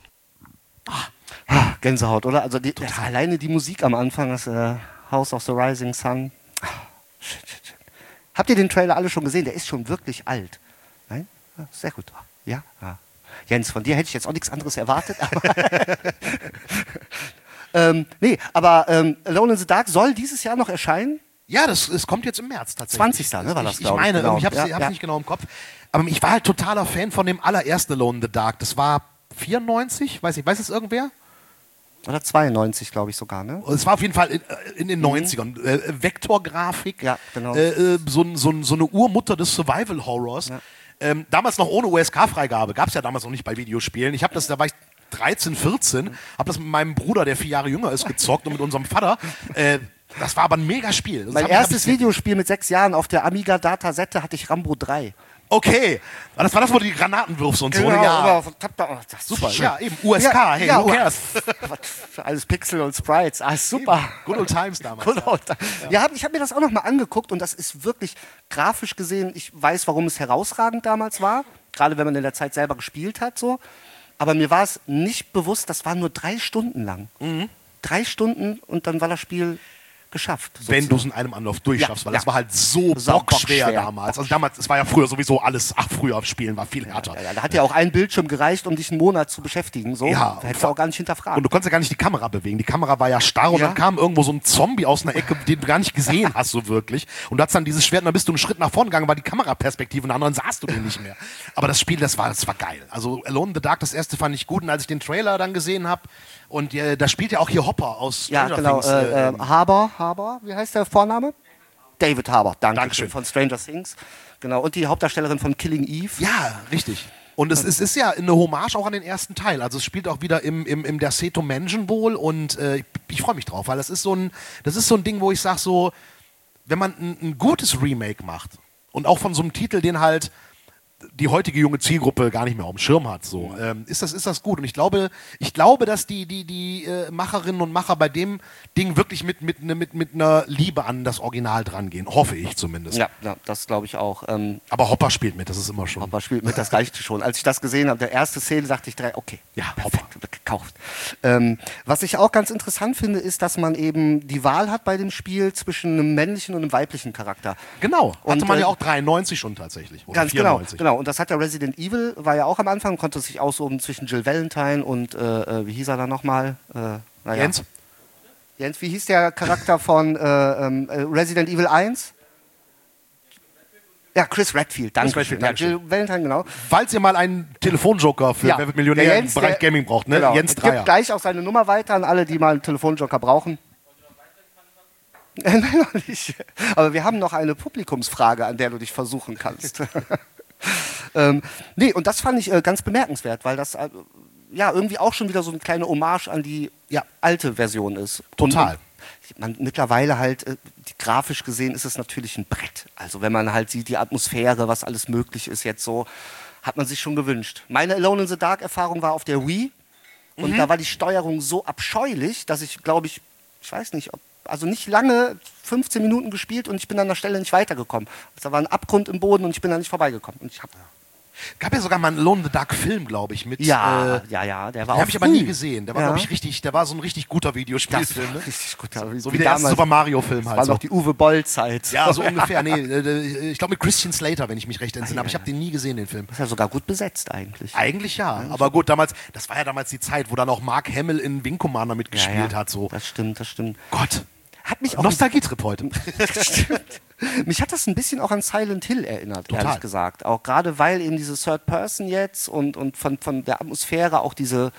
Speaker 3: Ah, Gänsehaut, oder? Also die, das, alleine die Musik am Anfang, das äh, House of the Rising Sun. Ah, shit, shit, shit. Habt ihr den Trailer alle schon gesehen? Der ist schon wirklich alt. Nein? Ja, sehr gut. Ja? ja. Jens, von dir hätte ich jetzt auch nichts anderes erwartet. Aber ähm, nee, aber ähm, Alone in the Dark soll dieses Jahr noch erscheinen?
Speaker 1: Ja, das, das kommt jetzt im März tatsächlich.
Speaker 3: zwanzigster Ne, war das,
Speaker 1: ich, ich meine,
Speaker 3: genau.
Speaker 1: ich habe es ja, ja. nicht genau im Kopf. Aber ich war halt totaler Fan von dem allerersten Alone in the Dark. Das war vierundneunzig, weiß ich, weiß es irgendwer?
Speaker 3: Oder zweiundneunzig, glaube ich sogar, ne?
Speaker 1: Es war auf jeden Fall in, in den neunzigern. Mhm. Äh, Vektorgrafik,
Speaker 3: ja, genau.
Speaker 1: äh, so, so, so eine Urmutter des Survival-Horrors. Ja. Ähm, damals noch ohne U S K-Freigabe, gab es ja damals noch nicht bei Videospielen. Ich habe das, da war ich dreizehn, vierzehn, habe das mit meinem Bruder, der vier Jahre jünger ist, gezockt, und mit unserem Vater. Äh, das war aber ein Megaspiel. Das
Speaker 3: mein
Speaker 1: hab
Speaker 3: erstes
Speaker 1: ich, hab ich
Speaker 3: Videospiel mit sechs Jahren auf der Amiga Datasette hatte ich Rambo drei.
Speaker 1: Okay, das war das, wo du die Granaten wirfst und so.
Speaker 3: Genau,
Speaker 1: ja.
Speaker 3: Aber, das super.
Speaker 1: Ja, eben, U S K,
Speaker 3: ja,
Speaker 1: hey,
Speaker 3: ja,
Speaker 1: who cares?
Speaker 3: Alles Pixel und Sprites, ah, super.
Speaker 1: Eben. Good old times damals.
Speaker 3: Good old times. Ja, ja, ich habe mir das auch noch mal angeguckt, und das ist wirklich grafisch gesehen, ich weiß, warum es herausragend damals war, gerade wenn man in der Zeit selber gespielt hat, so. Aber mir war es nicht bewusst, das war nur drei Stunden lang. Mhm. Drei Stunden, und dann war das Spiel geschafft.
Speaker 1: Wenn du es in einem Anlauf durchschaffst, ja, weil ja. das war halt so bockschwer,
Speaker 3: bockschwer
Speaker 1: damals. Also damals, es war ja früher sowieso alles, ach, früher Spielen war viel härter.
Speaker 3: Ja, ja, da hat ja auch ein Bildschirm gereicht, um dich einen Monat zu beschäftigen. So.
Speaker 1: Ja,
Speaker 3: da hättest du auch gar nicht hinterfragt.
Speaker 1: Und du konntest ja gar nicht die Kamera bewegen. Die Kamera war ja starr, und ja. dann kam irgendwo so ein Zombie aus einer Ecke, den du gar nicht gesehen hast, so wirklich. Und du hattest dann dieses Schwert, und dann bist du einen Schritt nach vorne gegangen, war die Kameraperspektive, und der anderen sahst du den nicht mehr. Aber das Spiel, das war, das war geil. Also Alone in the Dark, das erste fand ich gut, und als ich den Trailer dann gesehen habe, und äh, da spielt ja auch hier Hopper aus
Speaker 3: Stranger ja, genau, Things. Äh, äh, Harbour, Harbour, wie heißt der Vorname? David Harbour, danke.
Speaker 1: Dankeschön.
Speaker 3: Von Stranger Things. Genau, und die Hauptdarstellerin von Killing Eve.
Speaker 1: Ja, richtig. Und es, es ist ja eine Hommage auch an den ersten Teil. Also es spielt auch wieder im, im, im Derceto Mansion wohl, und äh, ich, ich freue mich drauf, weil das ist so ein, das ist so ein Ding, wo ich sage so, wenn man ein, ein gutes Remake macht, und auch von so einem Titel, den halt die heutige junge Zielgruppe gar nicht mehr auf dem Schirm hat. So. Ähm, ist, das, ist das gut? Und ich glaube, ich glaube, dass die, die, die äh, Macherinnen und Macher bei dem Ding wirklich mit, mit, ne, mit, mit einer Liebe an das Original dran gehen. Hoffe ich zumindest.
Speaker 3: Ja, ja das glaube ich auch. Ähm,
Speaker 1: Aber Hopper spielt mit, das ist immer schon.
Speaker 3: Hopper spielt mit, das reichte schon. Als ich das gesehen habe, der erste Szene, dachte ich direkt, okay,
Speaker 1: Ja,
Speaker 3: perfekt, wird gekauft. Ähm, was ich auch ganz interessant finde, ist, dass man eben die Wahl hat bei dem Spiel zwischen einem männlichen und einem weiblichen Charakter.
Speaker 1: Genau, hatte
Speaker 3: Und,
Speaker 1: man
Speaker 3: äh,
Speaker 1: ja auch dreiundneunzig schon tatsächlich. Oder
Speaker 3: Ganz
Speaker 1: vierundneunzig.
Speaker 3: genau, genau. Und das hat ja Resident Evil, war ja auch am Anfang, konnte sich aussuchen zwischen Jill Valentine und, äh, wie hieß er da nochmal? Äh, naja.
Speaker 1: Jens?
Speaker 3: Jens, wie hieß der Charakter von äh, ähm, äh, Resident Evil eins? Ja, Chris Redfield, danke.
Speaker 1: Chris Redfield,
Speaker 3: ja,
Speaker 1: Dankeschön.
Speaker 3: Jill Valentine, genau.
Speaker 1: Falls ihr mal einen Telefonjoker für
Speaker 3: Ja,
Speaker 1: Wer wird Millionär
Speaker 3: der
Speaker 1: im
Speaker 3: Jens,
Speaker 1: Bereich
Speaker 3: der-
Speaker 1: Gaming braucht, ne?
Speaker 3: Genau.
Speaker 1: Jens
Speaker 3: Ich
Speaker 1: Dreier.
Speaker 3: gebe gleich auch seine Nummer weiter an alle, die mal einen Telefonjoker brauchen. Nein, noch nicht. Aber wir haben noch eine Publikumsfrage, an der du dich versuchen kannst. ähm, nee, und das fand ich äh, ganz bemerkenswert, weil das äh, ja irgendwie auch schon wieder so eine kleine Hommage an die
Speaker 1: Ja.
Speaker 3: alte Version ist.
Speaker 1: Total.
Speaker 3: Und man, mittlerweile halt, äh, die, grafisch gesehen ist es natürlich ein Brett. Also wenn man halt sieht, die Atmosphäre, was alles möglich ist jetzt so, hat man sich schon gewünscht. Meine Alone in the Dark Erfahrung war auf der Wii und da war die Steuerung so abscheulich, dass ich glaube ich, ich weiß nicht, ob also nicht lange, fünfzehn Minuten gespielt und ich bin an der Stelle nicht weitergekommen. Also da war ein Abgrund im Boden und ich bin da nicht vorbeigekommen. Und ich hab,
Speaker 1: Gab ja sogar mal einen Alone in the Dark Film, glaube ich, mit.
Speaker 3: ja,
Speaker 1: äh,
Speaker 3: ja, ja, der war
Speaker 1: Den
Speaker 3: auch
Speaker 1: habe ich aber
Speaker 3: früh.
Speaker 1: nie gesehen. Der war,
Speaker 3: Ja.
Speaker 1: glaube ich, richtig, der war so ein richtig guter
Speaker 3: Das
Speaker 1: Videospielfilm.
Speaker 3: war
Speaker 1: Ne?
Speaker 3: richtig gut.
Speaker 1: So wie der erste Super Mario-Film halt.
Speaker 3: war
Speaker 1: So.
Speaker 3: noch die Uwe Boll-Zeit.
Speaker 1: Ja, so ungefähr. Nee, äh, ich glaube mit Christian Slater, wenn ich mich recht entsinne. Aber ich habe den nie gesehen, den Film.
Speaker 3: Ist ja sogar gut besetzt eigentlich.
Speaker 1: Eigentlich ja. Aber gut, damals, das war ja damals die Zeit, wo dann auch Mark Hamill in Wing Commander mitgespielt hat. So.
Speaker 3: Das stimmt, das stimmt.
Speaker 1: Gott.
Speaker 3: Hat mich auch
Speaker 1: Nostalgie-Trip heute.
Speaker 3: Mich hat das ein bisschen auch an Silent Hill erinnert,
Speaker 1: Total.
Speaker 3: ehrlich gesagt. Auch gerade weil eben diese Third Person jetzt und, und von, von der Atmosphäre auch diese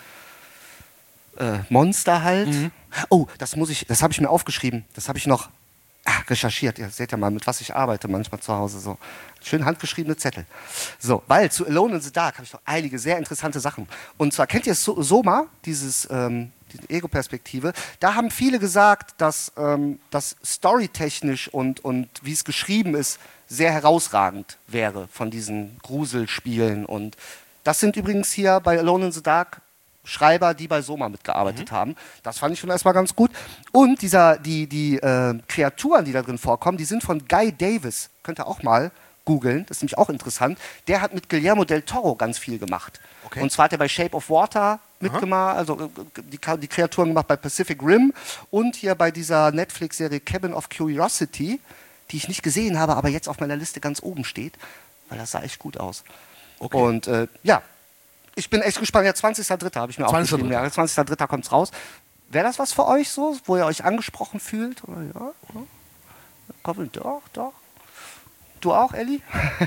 Speaker 3: äh, Monster halt.
Speaker 1: Mhm.
Speaker 3: Oh, das muss ich, das habe ich mir aufgeschrieben. Das habe ich noch ah, recherchiert. Ihr seht ja mal, mit was ich arbeite manchmal zu Hause. So schön handgeschriebene Zettel. So, weil zu Alone in the Dark habe ich noch einige sehr interessante Sachen. Und zwar kennt ihr so Soma, dieses ähm, diese Ego-Perspektive. Da haben viele gesagt, dass ähm, das storytechnisch und, und wie es geschrieben ist, sehr herausragend wäre von diesen Gruselspielen. Und das sind übrigens hier bei Alone in the Dark Schreiber, die bei Soma mitgearbeitet haben. Das fand ich schon erstmal ganz gut. Und dieser, die, die äh, Kreaturen, die da drin vorkommen, die sind von Guy Davis. Könnt ihr auch mal googeln, das ist nämlich auch interessant. Der hat mit Guillermo del Toro ganz viel gemacht.
Speaker 1: Okay.
Speaker 3: Und zwar hat er bei Shape of Water mitgemacht, also äh, die, die Kreaturen gemacht bei Pacific Rim und hier bei dieser Netflix-Serie Cabin of Curiosity, die ich nicht gesehen habe, aber jetzt auf meiner Liste ganz oben steht, weil das sah echt gut aus.
Speaker 1: Okay.
Speaker 3: Und äh, ja, ich bin echt gespannt. Ja, zwanzigster dritter habe ich mir
Speaker 1: zwanzigster
Speaker 3: aufgeschrieben.
Speaker 1: dritter
Speaker 3: Ja, zwanzigster dritter kommt es raus. Wäre das was für euch so, wo ihr euch angesprochen fühlt? Oder ja, ja. Komm, doch, doch. Du auch, Elli?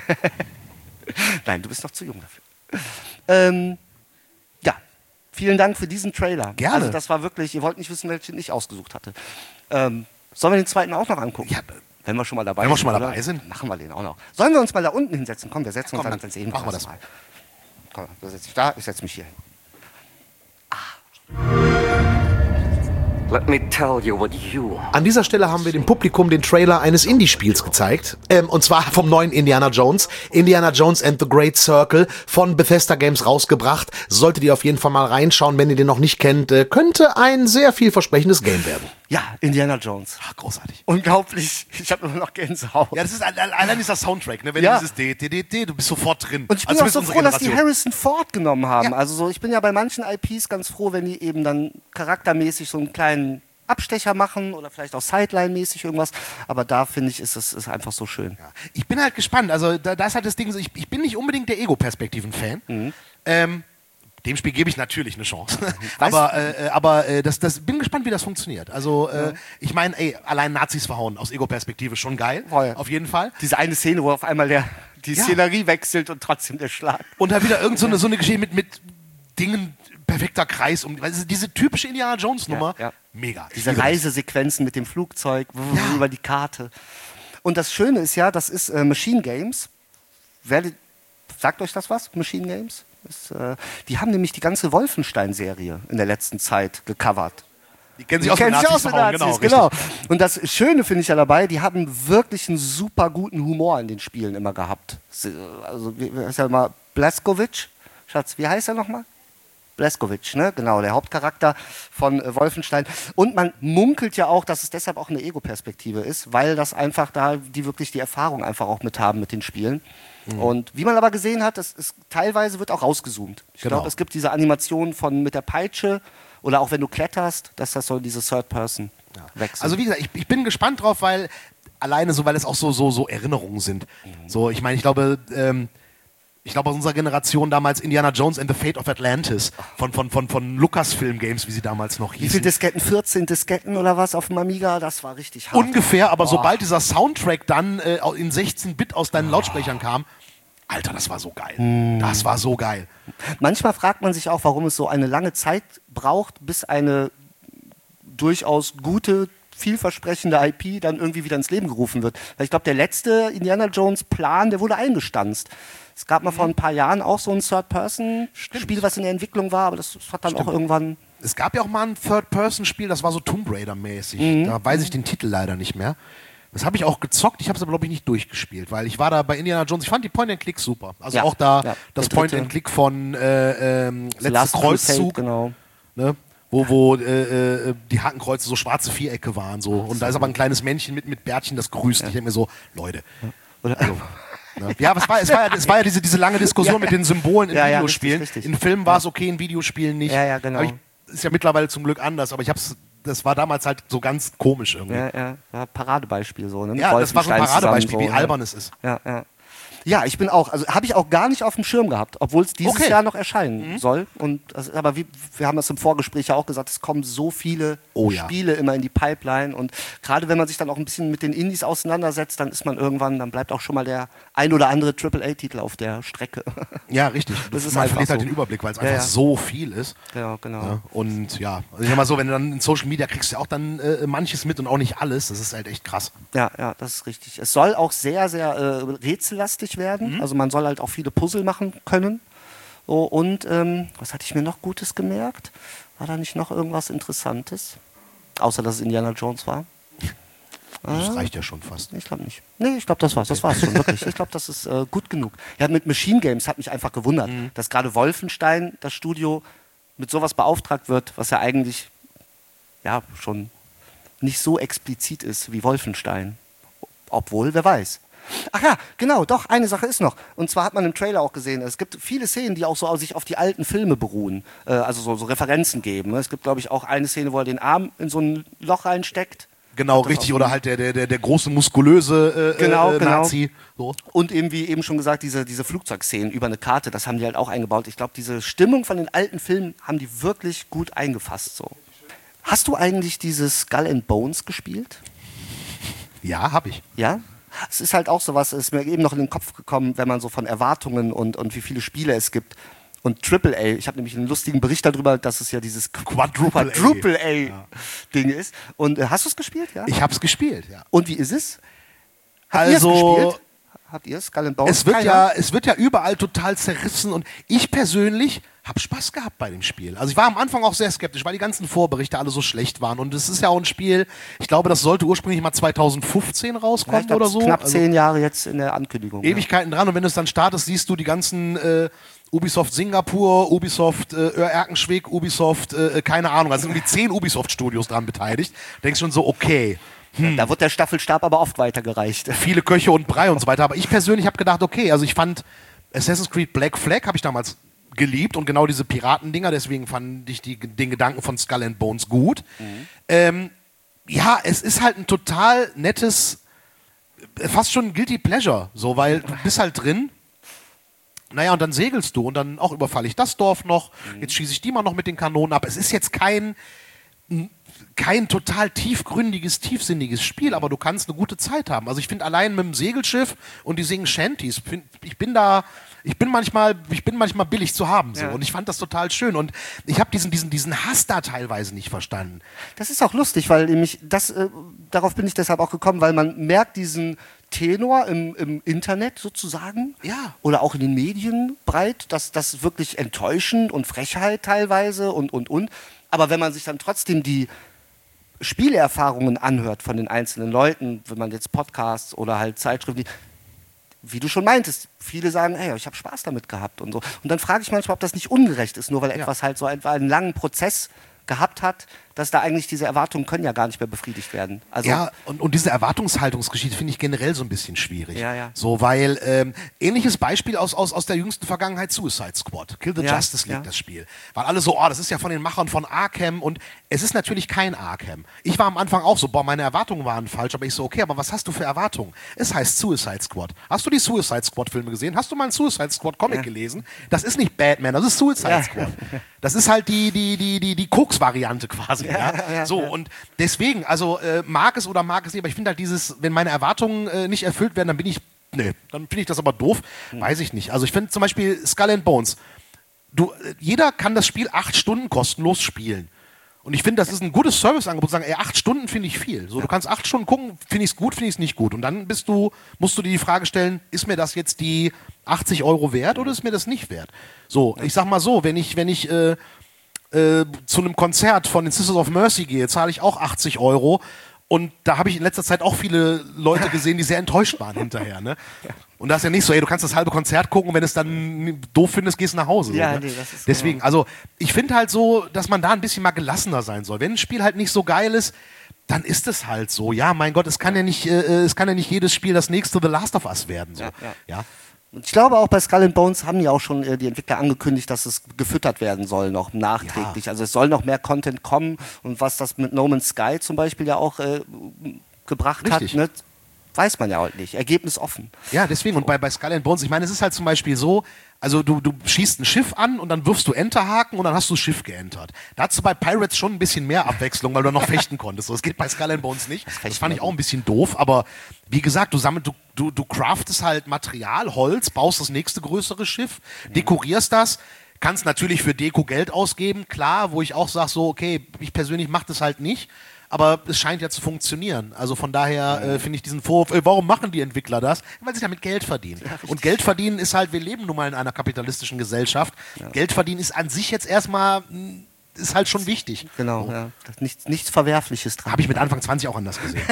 Speaker 3: Nein, du bist noch zu jung dafür. Ähm, ja, vielen Dank für diesen Trailer.
Speaker 1: Gerne.
Speaker 3: Also das war wirklich, ihr wollt nicht wissen, welchen ich ausgesucht hatte. Ähm, sollen wir den zweiten auch noch angucken?
Speaker 1: Ja,
Speaker 3: wenn wir schon mal dabei
Speaker 1: wenn wir
Speaker 3: sind.
Speaker 1: schon mal
Speaker 3: oder?
Speaker 1: dabei sind.
Speaker 3: Machen wir den auch noch. Sollen wir uns mal da unten hinsetzen? Komm, wir setzen uns
Speaker 1: Komm,
Speaker 3: dann,
Speaker 1: dann
Speaker 3: dann sehen
Speaker 1: machen wir
Speaker 3: das
Speaker 1: das.
Speaker 3: mal. Komm, da setze ich da, ich setze mich hier hin.
Speaker 4: Let me tell you what you
Speaker 1: An dieser Stelle haben wir dem Publikum den Trailer eines Indie-Spiels gezeigt. Ähm, und zwar vom neuen Indiana Jones. Indiana Jones and the Great Circle von Bethesda Games rausgebracht. Solltet ihr auf jeden Fall mal reinschauen, wenn ihr den noch nicht kennt. Äh, könnte ein sehr vielversprechendes Game werden.
Speaker 3: Ja, Indiana Jones.
Speaker 1: Ach, großartig.
Speaker 3: Unglaublich. Ich habe nur noch Gänsehaut.
Speaker 1: Ja, das ist allein allein dieser Soundtrack, ne? Wenn
Speaker 3: Ja.
Speaker 1: dieses D, D, D, D, du bist sofort drin.
Speaker 3: Und ich bin
Speaker 1: Also
Speaker 3: auch so
Speaker 1: bist
Speaker 3: froh,
Speaker 1: unsere
Speaker 3: dass die
Speaker 1: Generation.
Speaker 3: Harrison Ford genommen haben.
Speaker 1: Ja.
Speaker 3: Also so, ich bin ja bei manchen I Ps ganz froh, wenn die eben dann charaktermäßig so einen kleinen Abstecher machen oder vielleicht auch Sideline-mäßig irgendwas. Aber da finde ich, ist es ist einfach so schön.
Speaker 1: Ja. Ich bin halt gespannt. Also da, da ist halt das Ding so, ich, ich bin nicht unbedingt der Ego-Perspektiven-Fan.
Speaker 3: Mhm.
Speaker 1: Ähm, dem Spiel gebe ich natürlich eine Chance.
Speaker 3: Weißt
Speaker 1: aber äh, aber äh, das, das bin gespannt, wie das funktioniert. Also äh, ich meine, ey, allein Nazis verhauen aus Ego-Perspektive schon geil.
Speaker 3: Voll.
Speaker 1: Auf jeden Fall.
Speaker 3: Diese eine Szene, wo auf einmal der, die
Speaker 1: Ja.
Speaker 3: Szenerie wechselt und trotzdem der Schlag.
Speaker 1: Und dann wieder irgend so eine, so eine Geschichte mit, mit Dingen, perfekter Kreis. Um, also diese typische Indiana Jones-Nummer,
Speaker 3: Ja, ja.
Speaker 1: mega. Ich
Speaker 3: Diese
Speaker 1: liebe das.
Speaker 3: Reisesequenzen mit dem Flugzeug w- über die Karte. Und das Schöne ist ja, das ist äh, Machine Games. Werdet, sagt euch das was? Machine Games? Ist, äh, die haben nämlich die ganze Wolfenstein-Serie in der letzten Zeit gecovert.
Speaker 1: Die kennen sich
Speaker 3: Die
Speaker 1: aus,
Speaker 3: kennen
Speaker 1: mit
Speaker 3: sich
Speaker 1: Nazis,
Speaker 3: aus mit
Speaker 1: hauen,
Speaker 3: Nazis,
Speaker 1: genau.
Speaker 3: genau. Und das Schöne finde ich ja dabei, die haben wirklich einen super guten Humor in den Spielen immer gehabt. Also, wie heißt er mal? Blazkowicz? Schatz, wie heißt er nochmal? Blazkowicz, ne? Genau, der Hauptcharakter von äh, Wolfenstein. Und man munkelt ja auch, dass es deshalb auch eine Ego-Perspektive ist, weil das einfach da, die wirklich die Erfahrung einfach auch mit haben mit den Spielen. Mhm. Und wie man aber gesehen hat, das ist, teilweise wird auch rausgezoomt. Ich
Speaker 1: Genau.
Speaker 3: glaube, es gibt diese Animation von mit der Peitsche oder auch wenn du kletterst, dass das so diese Third-Person
Speaker 1: Ja.
Speaker 3: wechselt.
Speaker 1: Also wie gesagt, ich, ich bin gespannt drauf, weil alleine so, weil es auch so, so, so Erinnerungen sind. Mhm. So, ich meine, ich glaube, ähm, ich glaube aus unserer Generation damals Indiana Jones and the Fate of Atlantis von, von, von, von Lucasfilm Games, wie sie damals noch
Speaker 3: Wie
Speaker 1: hießen.
Speaker 3: viele Disketten? vierzehn Disketten oder was auf dem Amiga? Das war richtig hart.
Speaker 1: Ungefähr, aber
Speaker 3: Boah.
Speaker 1: sobald dieser Soundtrack dann äh, in sechzehn Bit aus deinen Lautsprechern kam, Alter, das war so geil.
Speaker 3: Mm.
Speaker 1: Das war so geil.
Speaker 3: Manchmal fragt man sich auch, warum es so eine lange Zeit braucht, bis eine durchaus gute, vielversprechende I P dann irgendwie wieder ins Leben gerufen wird. Weil ich glaube, der letzte Indiana Jones Plan, der wurde eingestanzt. Es gab mal vor ein paar Jahren auch so ein Third-Person-Spiel, was in der Entwicklung war, aber das hat dann
Speaker 1: Stimmt.
Speaker 3: auch irgendwann...
Speaker 1: Es gab ja auch mal ein Third-Person-Spiel, das war so Tomb Raider-mäßig.
Speaker 3: Mhm.
Speaker 1: Da weiß ich den Titel leider nicht mehr. Das habe ich auch gezockt, ich habe es aber, glaube ich, nicht durchgespielt, weil ich war da bei Indiana Jones, ich fand die Point-and-Click super. Also
Speaker 3: Ja,
Speaker 1: auch da
Speaker 3: ja,
Speaker 1: das
Speaker 3: der dritte.
Speaker 1: Point-and-Click von äh, ähm,
Speaker 3: The
Speaker 1: Letzter
Speaker 3: Last
Speaker 1: Kreuzzug,
Speaker 3: Crusade, genau.
Speaker 1: ne? wo, wo äh, äh, die Hakenkreuze so schwarze Vierecke waren. So. Und da ist aber ein kleines Männchen mit, mit Bärtchen, das grüßt. Ja. Ich denke mir so, Leute.
Speaker 3: Oder,
Speaker 1: Also, ne? Ja, aber es war, es war ja, es war ja diese, diese lange Diskussion
Speaker 3: Ja,
Speaker 1: mit den Symbolen in
Speaker 3: ja, ja,
Speaker 1: Videospielen.
Speaker 3: richtig, richtig.
Speaker 1: In Filmen war es okay, in Videospielen nicht.
Speaker 3: Ja, ja, genau.
Speaker 1: Aber ich, ist ja mittlerweile zum Glück anders, aber ich hab's, das war damals halt so ganz komisch irgendwie.
Speaker 3: ja, ja, ja, Paradebeispiel so. Ne? Mit
Speaker 1: Ja, das war so ein
Speaker 3: Wolfenstein
Speaker 1: Paradebeispiel,
Speaker 3: zusammen,
Speaker 1: wie
Speaker 3: so,
Speaker 1: albern es ist.
Speaker 3: Ja, ja. Ja, ich bin auch, also habe ich auch gar nicht auf dem Schirm gehabt, obwohl es dieses
Speaker 1: Okay.
Speaker 3: Jahr noch erscheinen soll. Und das, aber wie, wir haben das im Vorgespräch ja auch gesagt, es kommen so viele
Speaker 1: Oh ja.
Speaker 3: Spiele immer in die Pipeline. Und gerade wenn man sich dann auch ein bisschen mit den Indies auseinandersetzt, dann ist man irgendwann, dann bleibt auch schon mal der ein oder andere Triple A Titel auf der Strecke.
Speaker 1: Ja, richtig.
Speaker 3: Das ist
Speaker 1: Man
Speaker 3: einfach
Speaker 1: verliert halt
Speaker 3: so.
Speaker 1: den Überblick, weil es
Speaker 3: Ja,
Speaker 1: einfach
Speaker 3: ja.
Speaker 1: so viel ist.
Speaker 3: Ja, genau.
Speaker 1: Ja, und ja, also ich sag mal so, wenn du dann in Social Media kriegst du ja auch dann äh, manches mit und auch nicht alles. Das ist halt echt krass.
Speaker 3: Ja, ja, das ist richtig. Es soll auch sehr, sehr äh, rätsellastig werden.
Speaker 1: Mhm.
Speaker 3: Also man soll halt auch viele Puzzle machen können. So, und ähm, was hatte ich mir noch Gutes gemerkt? War da nicht noch irgendwas Interessantes? Außer, dass es Indiana Jones war?
Speaker 1: Das
Speaker 3: Ah.
Speaker 1: reicht ja schon fast.
Speaker 3: Ich glaube nicht. Nee, ich glaube, das war's. Das war's schon, wirklich. Ich glaube, das ist äh, gut genug. Ja, mit Machine Games hat mich einfach gewundert,
Speaker 1: Mhm.
Speaker 3: dass gerade Wolfenstein, das Studio, mit sowas beauftragt wird, was ja eigentlich ja schon nicht so explizit ist wie Wolfenstein. Obwohl, wer weiß. Ach ja, genau, doch, eine Sache ist noch. Und zwar hat man im Trailer auch gesehen, es gibt viele Szenen, die auch so sich auf die alten Filme beruhen, äh, also so, so Referenzen geben. Ne? Es gibt, glaube ich, auch eine Szene, wo er den Arm in so ein Loch reinsteckt.
Speaker 1: Genau,
Speaker 3: Das
Speaker 1: richtig.
Speaker 3: auch-
Speaker 1: Oder halt der, der, der, der große, muskulöse äh,
Speaker 3: Genau,
Speaker 1: äh,
Speaker 3: genau.
Speaker 1: Nazi. So.
Speaker 3: Und eben, wie eben schon gesagt, diese, diese Flugzeugszenen über eine Karte, das haben die halt auch eingebaut. Ich glaube, diese Stimmung von den alten Filmen haben die wirklich gut eingefasst. So. Hast du eigentlich dieses Skull and Bones gespielt?
Speaker 1: Ja, hab ich.
Speaker 3: Ja? Es ist halt auch sowas, es ist mir eben noch in den Kopf gekommen, wenn man so von Erwartungen und, und wie viele Spiele es gibt. Und Triple A, ich habe nämlich einen lustigen Bericht darüber, dass es ja dieses
Speaker 1: Quadruple A.
Speaker 3: Quadruple A
Speaker 1: Ja.
Speaker 3: Ding ist. Und äh, hast du es gespielt? Ja?
Speaker 1: Ich hab's gespielt, ja.
Speaker 3: Und wie ist es? Habt ihr es
Speaker 1: Also,
Speaker 3: gespielt? Habt ihr Skull and Bones?
Speaker 1: es wird,
Speaker 3: Keiner?
Speaker 1: ja, es wird ja überall total zerrissen und ich persönlich habe Spaß gehabt bei dem Spiel. Also ich war am Anfang auch sehr skeptisch, weil die ganzen Vorberichte alle so schlecht waren und es ist ja auch ein Spiel, ich glaube, das sollte ursprünglich mal zweitausendfünfzehn
Speaker 3: Ja,
Speaker 1: rauskommen
Speaker 3: ich glaub,
Speaker 1: oder so.
Speaker 3: Knapp
Speaker 1: Also
Speaker 3: zehn Jahre jetzt in der Ankündigung.
Speaker 1: Ewigkeiten dran und wenn du es dann startest, siehst du die ganzen äh, Ubisoft Singapur, Ubisoft äh, Erkenschwick, Ubisoft, äh, keine Ahnung, also sind irgendwie zehn Ubisoft-Studios dran beteiligt. Denkst schon so, okay,
Speaker 3: Ja. Da wird der Staffelstab aber oft weitergereicht.
Speaker 1: viele Köche und Brei und so weiter. Aber ich persönlich habe gedacht, okay, also ich fand Assassin's Creed Black Flag habe ich damals geliebt und genau diese Piratendinger, deswegen fand ich die, den Gedanken von Skull and Bones gut.
Speaker 3: Mhm.
Speaker 1: Ähm, ja, es ist halt ein total nettes, äh, fast schon ein Guilty Pleasure, so, weil du bist halt drin. Naja, und dann segelst du und dann auch überfalle ich das Dorf noch,
Speaker 3: Mhm.
Speaker 1: jetzt schieße ich die mal noch mit den Kanonen ab. Es ist jetzt kein kein total tiefgründiges, tiefsinniges Spiel, aber du kannst eine gute Zeit haben. Also ich finde allein mit dem Segelschiff und die singen Shanties, find, ich bin da, ich bin manchmal, ich bin manchmal billig zu haben so
Speaker 3: Ja.
Speaker 1: und ich fand das total schön und ich habe diesen, diesen, diesen Hass da teilweise nicht verstanden.
Speaker 3: Das ist auch lustig, weil nämlich das, äh, darauf bin ich deshalb auch gekommen, weil man merkt diesen Tenor im, im Internet sozusagen
Speaker 1: Ja.
Speaker 3: oder auch in den Medien breit, dass das wirklich enttäuschend und Frechheit teilweise und, und, und. Aber wenn man sich dann trotzdem die Spielerfahrungen anhört von den einzelnen Leuten, wenn man jetzt Podcasts oder halt Zeitschriften, wie du schon meintest, viele sagen, hey, ich habe Spaß damit gehabt und so. Und dann frage ich manchmal, ob das nicht ungerecht ist, nur weil ja. etwas halt so einen, einen langen Prozess gehabt hat, dass da eigentlich diese Erwartungen können ja gar nicht mehr befriedigt werden. Also
Speaker 1: ja, und, und diese Erwartungshaltungsgeschichte finde ich generell so ein bisschen schwierig.
Speaker 3: Ja, ja.
Speaker 1: So, weil, ähm, ähnliches Beispiel aus, aus, aus der jüngsten Vergangenheit, Suicide Squad, Kill the
Speaker 3: Ja,
Speaker 1: Justice League,
Speaker 3: ja.
Speaker 1: das Spiel. Weil alle so, oh, das ist ja von den Machern von Arkham und es ist natürlich kein Arkham. Ich war am Anfang auch so, boah, meine Erwartungen waren falsch, aber ich so, okay, aber was hast du für Erwartungen? Es heißt Suicide Squad. Hast du die Suicide Squad Filme gesehen? Hast du mal einen Suicide Squad Comic
Speaker 3: Ja.
Speaker 1: gelesen? Das ist nicht Batman, das ist Suicide
Speaker 3: Ja.
Speaker 1: Squad. Das ist halt die, die, die, die, die Koks-Variante quasi. Ja,
Speaker 3: Ja, ja,
Speaker 1: so,
Speaker 3: ja.
Speaker 1: und deswegen, also äh, mag es oder mag es nicht, aber ich finde halt dieses, wenn meine Erwartungen äh, nicht erfüllt werden, dann bin ich, nee, dann finde ich das aber doof,
Speaker 3: Hm.
Speaker 1: weiß ich nicht. Also ich finde zum Beispiel Skull and Bones, du, äh, jeder kann das Spiel acht Stunden kostenlos spielen. Und ich finde, das ist ein gutes Serviceangebot, sagen, ey, acht Stunden finde ich viel. So, du kannst acht Stunden gucken, finde ich es gut, finde ich es nicht gut. Und dann bist du, musst du dir die Frage stellen, ist mir das jetzt die achtzig Euro wert oder ist mir das nicht wert? So, ich sag mal so, wenn ich, wenn ich äh, äh, zu einem Konzert von den Sisters of Mercy gehe, zahle ich auch achtzig Euro. Und da habe ich in letzter Zeit auch viele Leute gesehen, die sehr enttäuscht waren hinterher. Ne? Und da ist ja nicht so, ey, du kannst das halbe Konzert gucken und wenn du es dann doof findest, gehst du nach Hause.
Speaker 3: Ja,
Speaker 1: so, ne?
Speaker 3: nee, das ist
Speaker 1: Deswegen,
Speaker 3: genau.
Speaker 1: also ich finde halt so, dass man da ein bisschen mal gelassener sein soll. Wenn ein Spiel halt nicht so geil ist, dann ist es halt so. Ja, mein Gott, es kann ja nicht, äh, es kann ja nicht jedes Spiel das nächste The Last of Us werden. So.
Speaker 3: Ja, ja.
Speaker 1: Ja?
Speaker 3: Und ich glaube auch bei Skull and Bones haben ja auch schon äh, die Entwickler angekündigt, dass es gefüttert werden soll noch nachträglich.
Speaker 1: Ja.
Speaker 3: Also es soll noch mehr Content kommen und was das mit No Man's Sky zum Beispiel ja auch äh, gebracht
Speaker 1: Richtig.
Speaker 3: hat, ne, weiß man ja heute nicht. Ergebnis offen.
Speaker 1: Ja, deswegen. Und bei, bei Skull and Bones, ich meine, es ist halt zum Beispiel so, also du, du schießt ein Schiff an und dann wirfst du Enterhaken und dann hast du das Schiff geentert. Da hast du bei Pirates schon ein bisschen mehr Abwechslung, weil du noch fechten konntest. So, das geht bei Skull and Bones nicht. Das fand ich auch ein bisschen doof, aber wie gesagt, du sammelst, du, du, du craftest halt Material, Holz, baust das nächste größere Schiff, dekorierst das, kannst natürlich für Deko Geld ausgeben, klar, wo ich auch sage so, okay, ich persönlich mache das halt nicht. Aber es scheint ja zu funktionieren. Also von daher äh, finde ich diesen Vorwurf, äh, warum machen die Entwickler das? Weil sie damit Geld verdienen. Und Geld verdienen ist halt, wir leben nun mal in einer kapitalistischen Gesellschaft. Ja. Geld verdienen ist an sich jetzt erstmal, mh, ist halt schon wichtig.
Speaker 3: Genau,
Speaker 1: So.
Speaker 3: ja. Nichts, nichts Verwerfliches dran.
Speaker 1: Habe ich mit Anfang zwanzig auch anders gesehen.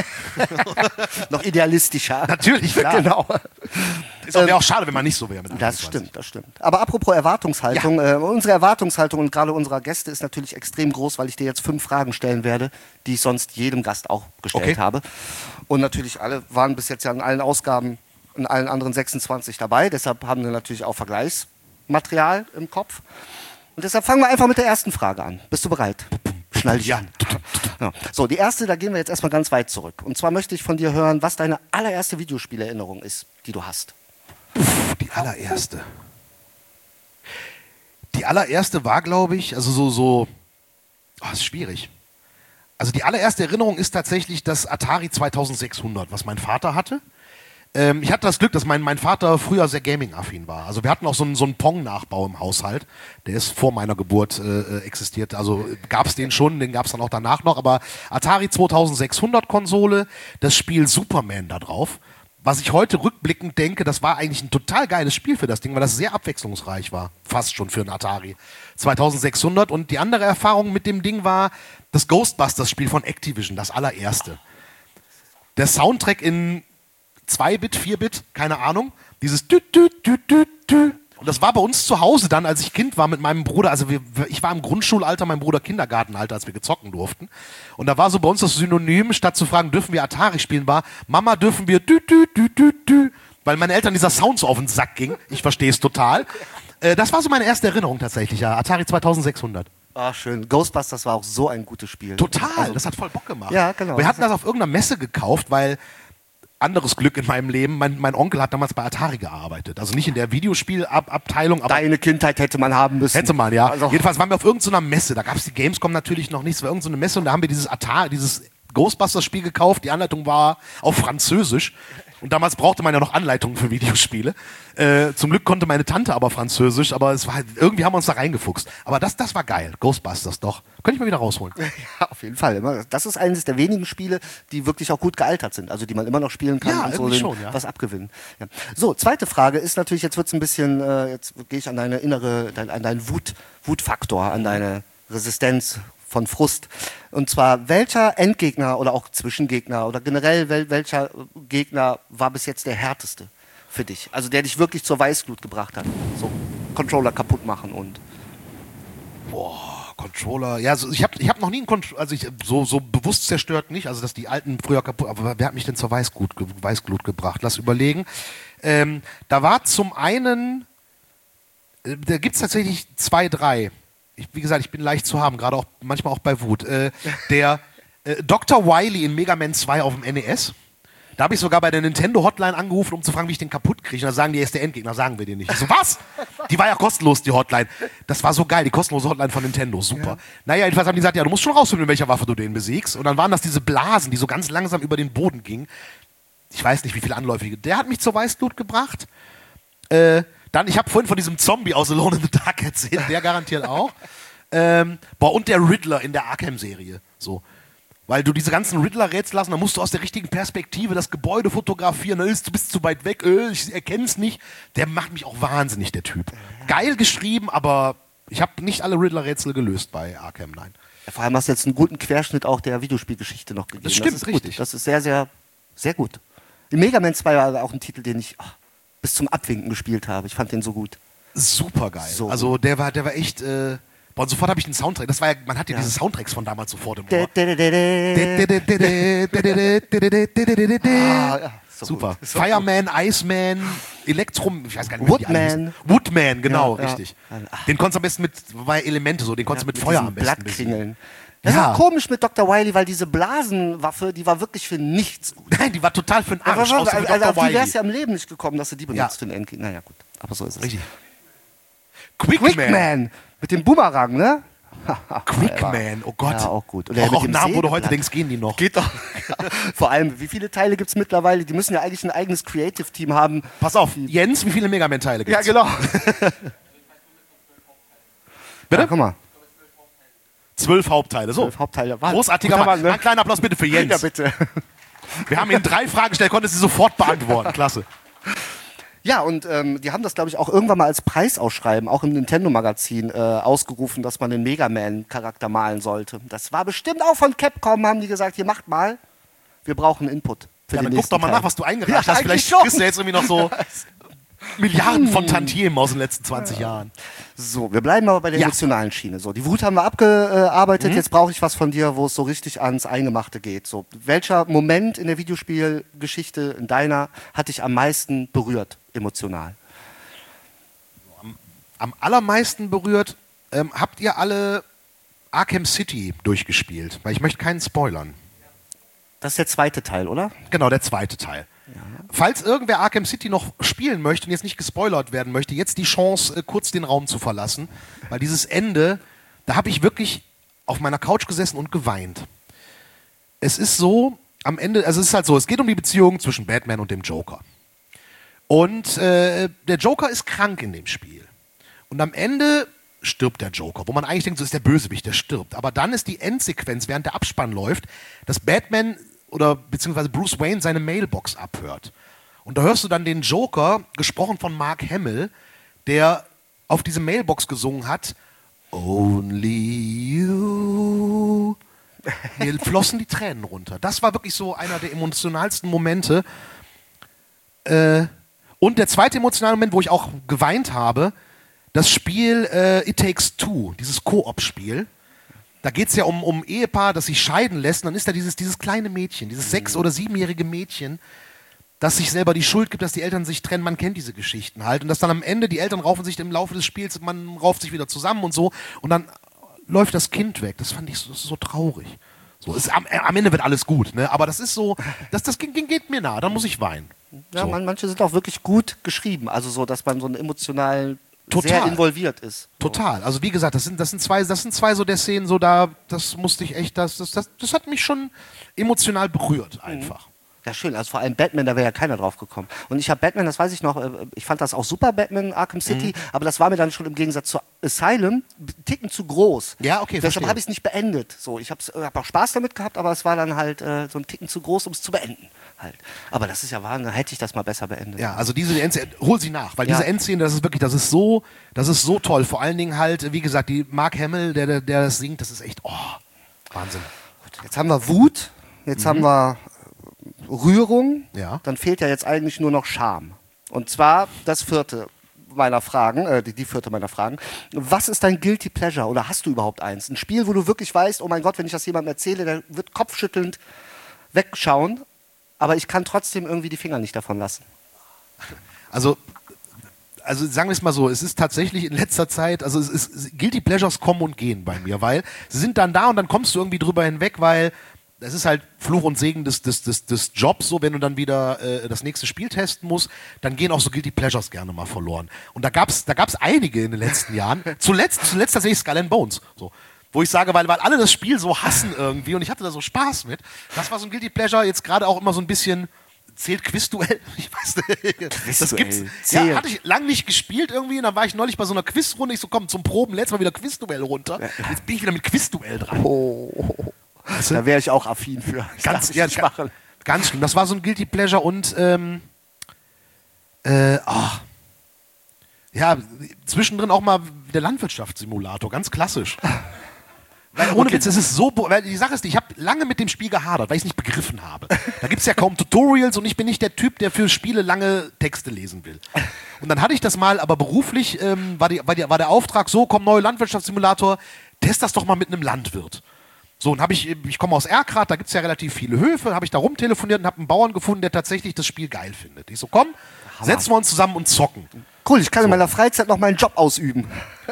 Speaker 3: Noch idealistischer.
Speaker 1: Natürlich, klar.
Speaker 3: Genau.
Speaker 1: Ist auch, wäre auch schade, wenn man nicht so wäre mit Anfang
Speaker 3: Das
Speaker 1: zwanzig.
Speaker 3: stimmt, das stimmt. Aber apropos Erwartungshaltung, äh, unsere Erwartungshaltung und gerade unserer Gäste ist natürlich extrem groß, weil ich dir jetzt fünf Fragen stellen werde, die ich sonst jedem Gast auch gestellt
Speaker 1: Okay.
Speaker 3: habe. Und natürlich alle waren bis jetzt ja in allen Ausgaben, in allen anderen sechsundzwanzig dabei. Deshalb haben wir natürlich auch Vergleichsmaterial im Kopf. Und deshalb fangen wir einfach mit der ersten Frage an. Bist du bereit? Schnall dich
Speaker 1: Ja.
Speaker 3: an. Ja. So, die erste, da gehen wir jetzt erstmal ganz weit zurück. Und zwar möchte ich von dir hören, was deine allererste Videospielerinnerung ist, die du hast.
Speaker 1: Die allererste. Die allererste war, glaube ich, also so, so, oh, ist schwierig. Also die allererste Erinnerung ist tatsächlich das Atari zweitausendsechshundert, was mein Vater hatte. Ähm, ich hatte das Glück, dass mein, mein Vater früher sehr Gaming-affin war. Also wir hatten auch so einen, so einen Pong-Nachbau im Haushalt. Der ist vor meiner Geburt äh, existiert. Also gab es den schon, den gab es dann auch danach noch. Aber Atari zweitausendsechshundert Konsole, das Spiel Superman da drauf. Was ich heute rückblickend denke, das war eigentlich ein total geiles Spiel für das Ding, weil das sehr abwechslungsreich war. Fast schon für einen Atari zweitausendsechshundert. Und die andere Erfahrung mit dem Ding war das Ghostbusters-Spiel von Activision, das allererste. Der Soundtrack in zwei Bit, vier Bit, keine Ahnung. Dieses dü, dü, dü, dü, dü. Und das war bei uns zu Hause dann, als ich Kind war mit meinem Bruder. Also wir, ich war im Grundschulalter, mein Bruder Kindergartenalter, als wir gezocken durften. Und da war so bei uns das Synonym, statt zu fragen, dürfen wir Atari spielen, war, Mama, dürfen wir dü, dü, dü, dü, dü. Weil meinen Eltern dieser Sound so auf den Sack ging. Ich verstehe es total. Äh, das war so meine erste Erinnerung tatsächlich, ja. Atari zweitausendsechshundert.
Speaker 3: Ah, schön. Ghostbusters war auch so ein gutes Spiel.
Speaker 1: Total,
Speaker 3: Also,
Speaker 1: das hat voll Bock gemacht.
Speaker 3: Ja, genau.
Speaker 1: Wir hatten das auf irgendeiner Messe gekauft, weil anderes Glück in meinem Leben, mein, mein Onkel hat damals bei Atari gearbeitet. Also nicht in der Videospielabteilung, aber
Speaker 3: deine Kindheit hätte man haben müssen.
Speaker 1: hätte man, ja.
Speaker 3: Also,
Speaker 1: Jedenfalls waren wir auf irgendeiner Messe, da gab es die Gamescom natürlich noch nicht, es war irgendeine Messe und da haben wir dieses Atari, dieses Ghostbusters-Spiel gekauft. Die Anleitung war auf Französisch. Und damals brauchte man ja noch Anleitungen für Videospiele. Äh, zum Glück konnte meine Tante aber Französisch, aber es war halt, irgendwie haben wir uns da reingefuchst. Aber das, das war geil. Ghostbusters doch. Könnte ich mal wieder rausholen.
Speaker 3: ja, auf jeden Fall. Immer- Das ist eines der wenigen Spiele, die wirklich auch gut gealtert sind. Also die man immer noch spielen kann
Speaker 1: Ja,
Speaker 3: und so
Speaker 1: irgendwie
Speaker 3: den-
Speaker 1: schon, ja.
Speaker 3: was abgewinnen. Ja. So, zweite Frage ist natürlich, jetzt wird es ein bisschen, äh, jetzt gehe ich an deine innere, dein, an deinen Wut, Wutfaktor, an deine Resistenz von Frust. Und zwar, welcher Endgegner oder auch Zwischengegner oder generell wel welcher Gegner war bis jetzt der härteste für dich? Also der dich wirklich zur Weißglut gebracht hat. So Controller kaputt machen und...
Speaker 1: Boah, Controller. Ja, so, ich habe ich hab noch nie einen Controller, also ich, so, so bewusst zerstört nicht, also dass die alten früher kaputt, aber wer hat mich denn zur Weißglut, ge Weißglut gebracht? Lass überlegen. Ähm, da war zum einen, äh, da gibt es tatsächlich zwei, drei. Ich, wie gesagt, ich bin leicht zu haben, gerade auch manchmal auch bei Wut. Äh, der äh, Doktor Wily in Mega Man zwei auf dem N E S. Da habe ich sogar bei der Nintendo Hotline angerufen, um zu fragen, wie ich den kaputt kriege. Und da sagen die, er ist der Endgegner, sagen wir dir nicht. Ich so, was? Die war ja kostenlos, die Hotline. Das war so geil, die kostenlose Hotline von Nintendo, super. Ja. Naja, jedenfalls haben die gesagt, ja, du musst schon rausfinden, mit welcher Waffe du den besiegst. Und dann waren das diese Blasen, die so ganz langsam über den Boden gingen. Ich weiß nicht, wie viele Anläufe. Der hat mich zur Weißglut gebracht. Äh, dann, ich habe vorhin von diesem Zombie aus Alone in the Dark erzählt, der garantiert auch. Ähm, boah, und der Riddler in der Arkham-Serie. So. Weil du diese ganzen Riddler-Rätsel lassen, dann musst du aus der richtigen Perspektive das Gebäude fotografieren, dann ist, du bist zu weit weg, äh, ich erkenn's nicht. Der macht mich auch wahnsinnig, der Typ. Geil geschrieben, aber ich habe nicht alle Riddler-Rätsel gelöst bei Arkham, nein.
Speaker 3: Ja, vor allem hast du jetzt einen guten Querschnitt auch der Videospielgeschichte noch gegeben.
Speaker 1: Das stimmt,
Speaker 3: das ist
Speaker 1: richtig.
Speaker 3: Gut. Das ist sehr, sehr, sehr gut. Die Mega Man zwei war auch ein Titel, den ich oh, bis zum Abwinken gespielt habe. Ich fand den so gut.
Speaker 1: Super geil.
Speaker 3: So
Speaker 1: also der war, der war echt. Äh, boah, und sofort habe ich den Soundtrack. Das war ja, man hatte ja diese Soundtracks von damals sofort im Ohr.
Speaker 3: Ah, ja, so
Speaker 1: super.
Speaker 3: gut. So
Speaker 1: Fireman, Iceman, Elektrum, ich weiß gar nicht mehr, wie die alle
Speaker 3: Woodman.
Speaker 1: hießen. Woodman, genau,
Speaker 3: Ja, ja.
Speaker 1: richtig. Den konntest du am besten mit, bei Elemente so, den konntest du mit,
Speaker 3: mit
Speaker 1: Feuer
Speaker 3: diesen
Speaker 1: am besten
Speaker 3: Blattkringeln. Das
Speaker 1: Ja.
Speaker 3: ist auch komisch mit Doktor Wily, weil diese Blasenwaffe, die war wirklich für nichts gut.
Speaker 1: Nein, die war total für den Arsch.
Speaker 3: Also,
Speaker 1: außer
Speaker 3: also,
Speaker 1: mit
Speaker 3: also
Speaker 1: Doktor
Speaker 3: auf die
Speaker 1: Wily.
Speaker 3: wär's ja im Leben nicht gekommen, dass du die benutzt
Speaker 1: Ja.
Speaker 3: für den Endgegner. Naja, gut. Aber so ist es.
Speaker 1: Richtig. Quickman.
Speaker 3: Quickman. Mit dem Boomerang, ne?
Speaker 1: Quickman, oh Gott.
Speaker 3: Ja, auch gut. Oder
Speaker 1: auch
Speaker 3: mit
Speaker 1: auch
Speaker 3: dem
Speaker 1: Namen, wo du heute
Speaker 3: Sägeblatt.
Speaker 1: denkst, gehen die noch.
Speaker 3: Geht doch. Vor allem, wie viele Teile gibt es mittlerweile? Die müssen ja eigentlich ein eigenes Creative-Team haben.
Speaker 1: Pass auf, Jens, wie viele Mega Man-Teile gibt's?
Speaker 3: Ja, genau.
Speaker 1: Bitte?
Speaker 3: Ja, guck mal.
Speaker 1: Zwölf Hauptteile, so.
Speaker 3: Zwölf Hauptteile. War-
Speaker 1: Großartiger
Speaker 3: guter
Speaker 1: Mann.
Speaker 3: Mann, ne?
Speaker 1: Ein kleiner Applaus bitte für Jens.
Speaker 3: Ja, bitte.
Speaker 1: Wir haben ihn drei Fragen gestellt, konnte sie sofort beantworten. Klasse.
Speaker 3: Ja, und ähm, die haben das, glaube ich, auch irgendwann mal als Preisausschreiben, auch im Nintendo-Magazin, äh, ausgerufen, dass man den Mega Man-Charakter malen sollte. Das war bestimmt auch von Capcom, haben die gesagt, hier macht mal, wir brauchen Input für
Speaker 1: Ja,
Speaker 3: den
Speaker 1: dann guck
Speaker 3: nächsten
Speaker 1: doch mal
Speaker 3: Teil.
Speaker 1: nach, was du eingereicht
Speaker 3: Ja,
Speaker 1: hast.
Speaker 3: eigentlich
Speaker 1: Vielleicht
Speaker 3: schon.
Speaker 1: kriegst du jetzt irgendwie noch so Milliarden von Tantiemen aus den letzten zwanzig Jahren.
Speaker 3: So, wir bleiben aber bei der
Speaker 1: Ja.
Speaker 3: emotionalen Schiene. So, die Wut haben wir abgearbeitet, jetzt brauche ich was von dir, wo es so richtig ans Eingemachte geht. So, welcher Moment in der Videospielgeschichte, in deiner, hat dich am meisten berührt, emotional?
Speaker 1: Am allermeisten berührt, ähm, habt ihr alle Arkham City durchgespielt? Weil ich möchte keinen spoilern.
Speaker 3: Das ist der zweite Teil, oder?
Speaker 1: Genau, der zweite Teil. Falls irgendwer Arkham City noch spielen möchte und jetzt nicht gespoilert werden möchte, jetzt die Chance, äh, kurz den Raum zu verlassen. Weil dieses Ende, da habe ich wirklich auf meiner Couch gesessen und geweint. Es ist so, am Ende, also es ist halt so, es geht um die Beziehung zwischen Batman und dem Joker. Und äh, der Joker ist krank in dem Spiel. Und am Ende stirbt der Joker, wo man eigentlich denkt, so ist der Bösewicht, der stirbt. Aber dann ist die Endsequenz, während der Abspann läuft, dass Batman oder beziehungsweise Bruce Wayne seine Mailbox abhört. Und da hörst du dann den Joker, gesprochen von Mark Hamill, der auf diese Mailbox gesungen hat, Only you. Mir flossen die Tränen runter. Das war wirklich so einer der emotionalsten Momente. Äh, und der zweite emotionale Moment, wo ich auch geweint habe, das Spiel äh, It Takes Two, dieses Koop-Spiel. Da geht es ja um, um Ehepaar, das sich scheiden lässt. Und dann ist da dieses, dieses kleine Mädchen, dieses sechs- oder siebenjährige Mädchen, das sich selber die Schuld gibt, dass die Eltern sich trennen. Man kennt diese Geschichten halt. Und dass dann am Ende die Eltern raufen sich im Laufe des Spiels, man rauft sich wieder zusammen und so. Und dann läuft das Kind weg. Das fand ich so, das ist so traurig. So, ist, am, am Ende wird alles gut, ne? Aber das ist so, das, das ging, geht mir nah, dann muss ich weinen.
Speaker 3: Ja,
Speaker 1: So.
Speaker 3: man, manche sind auch wirklich gut geschrieben. Also so, dass man so ein emotional
Speaker 1: Total.
Speaker 3: sehr involviert ist. So.
Speaker 1: Total. Also wie gesagt, das sind, das sind zwei, das sind zwei so der Szenen, so da, das musste ich echt, das, das, das, das hat mich schon emotional berührt einfach.
Speaker 3: Ja, schön. Also vor allem Batman, da wäre ja keiner drauf gekommen. Und ich habe Batman, das weiß ich noch, äh, ich fand das auch super, Batman Arkham City,
Speaker 1: Mhm.
Speaker 3: aber das war mir dann schon im Gegensatz zu Asylum einen Ticken zu groß.
Speaker 1: Ja, okay,
Speaker 3: Deshalb
Speaker 1: verstehe.
Speaker 3: habe ich es nicht beendet. So, ich habe hab auch Spaß damit gehabt, aber es war dann halt äh, so ein Ticken zu groß, um es zu beenden. halt. Aber das ist ja Wahnsinn, dann hätte ich das mal besser beendet.
Speaker 1: Ja, also diese Endszene, hol sie nach, weil
Speaker 3: Ja.
Speaker 1: diese Endszene, das ist wirklich, das ist so, das ist so toll. Vor allen Dingen halt, wie gesagt, die Mark Hamill, der, der, der das singt, das ist echt, oh, Wahnsinn.
Speaker 3: Jetzt haben wir Wut, jetzt haben wir Rührung,
Speaker 1: Ja.
Speaker 3: dann fehlt ja jetzt eigentlich nur noch Scham. Und zwar das vierte meiner Fragen, äh, die, die vierte meiner Fragen. Was ist dein Guilty Pleasure oder hast du überhaupt eins? Ein Spiel, wo du wirklich weißt, oh mein Gott, wenn ich das jemandem erzähle, der wird kopfschüttelnd wegschauen, aber ich kann trotzdem irgendwie die Finger nicht davon lassen.
Speaker 1: Also, also sagen wir es mal so, es ist tatsächlich in letzter Zeit, also es ist, Guilty Pleasures kommen und gehen bei mir, weil sie sind dann da und dann kommst du irgendwie drüber hinweg, weil es ist halt Fluch und Segen des, des, des, des Jobs, so wenn du dann wieder äh, das nächste Spiel testen musst, dann gehen auch so Guilty Pleasures gerne mal verloren. Und da gab's da gab's einige in den letzten Jahren. Zuletzt, zuletzt tatsächlich Skull and Bones. So. Wo ich sage, weil, weil alle das Spiel so hassen irgendwie und ich hatte da so Spaß mit. Das war so ein Guilty Pleasure, jetzt gerade auch immer so ein bisschen. Zählt Quizduell? Ich weiß nicht. Das gibt's. Ja, hatte ich lang nicht gespielt irgendwie und dann war ich neulich bei so einer Quizrunde. Ich so, komm, zum Proben, letztes Mal wieder Quizduell runter. Jetzt bin ich wieder mit Quizduell dran.
Speaker 3: Oh, weißt du? Da wäre ich auch affin für. Das
Speaker 1: Ganz,
Speaker 3: darf
Speaker 1: ja,
Speaker 3: ich nicht machen.
Speaker 1: ganz schlimm. Das war so ein Guilty Pleasure und ähm, äh, ach. Ja, zwischendrin auch mal der Landwirtschaftssimulator, ganz klassisch. Weil ohne
Speaker 3: Okay.
Speaker 1: Witz, es ist so, bo- weil die Sache ist, ich habe lange mit dem Spiel gehadert, weil ich es nicht begriffen habe. Da gibt es ja kaum Tutorials und ich bin nicht der Typ, der für Spiele lange Texte lesen will. Und dann hatte ich das mal, aber beruflich ähm, war, die, war, die, war der Auftrag so, komm, neuer Landwirtschaftssimulator, test das doch mal mit einem Landwirt. So, und habe ich, ich komme aus Erkrath, da gibt es ja relativ viele Höfe, habe ich da rumtelefoniert und habe einen Bauern gefunden, der tatsächlich das Spiel geil findet. Ich so, komm, setzen wir uns zusammen und zocken.
Speaker 3: Cool, ich kann in meiner Freizeit noch meinen Job ausüben.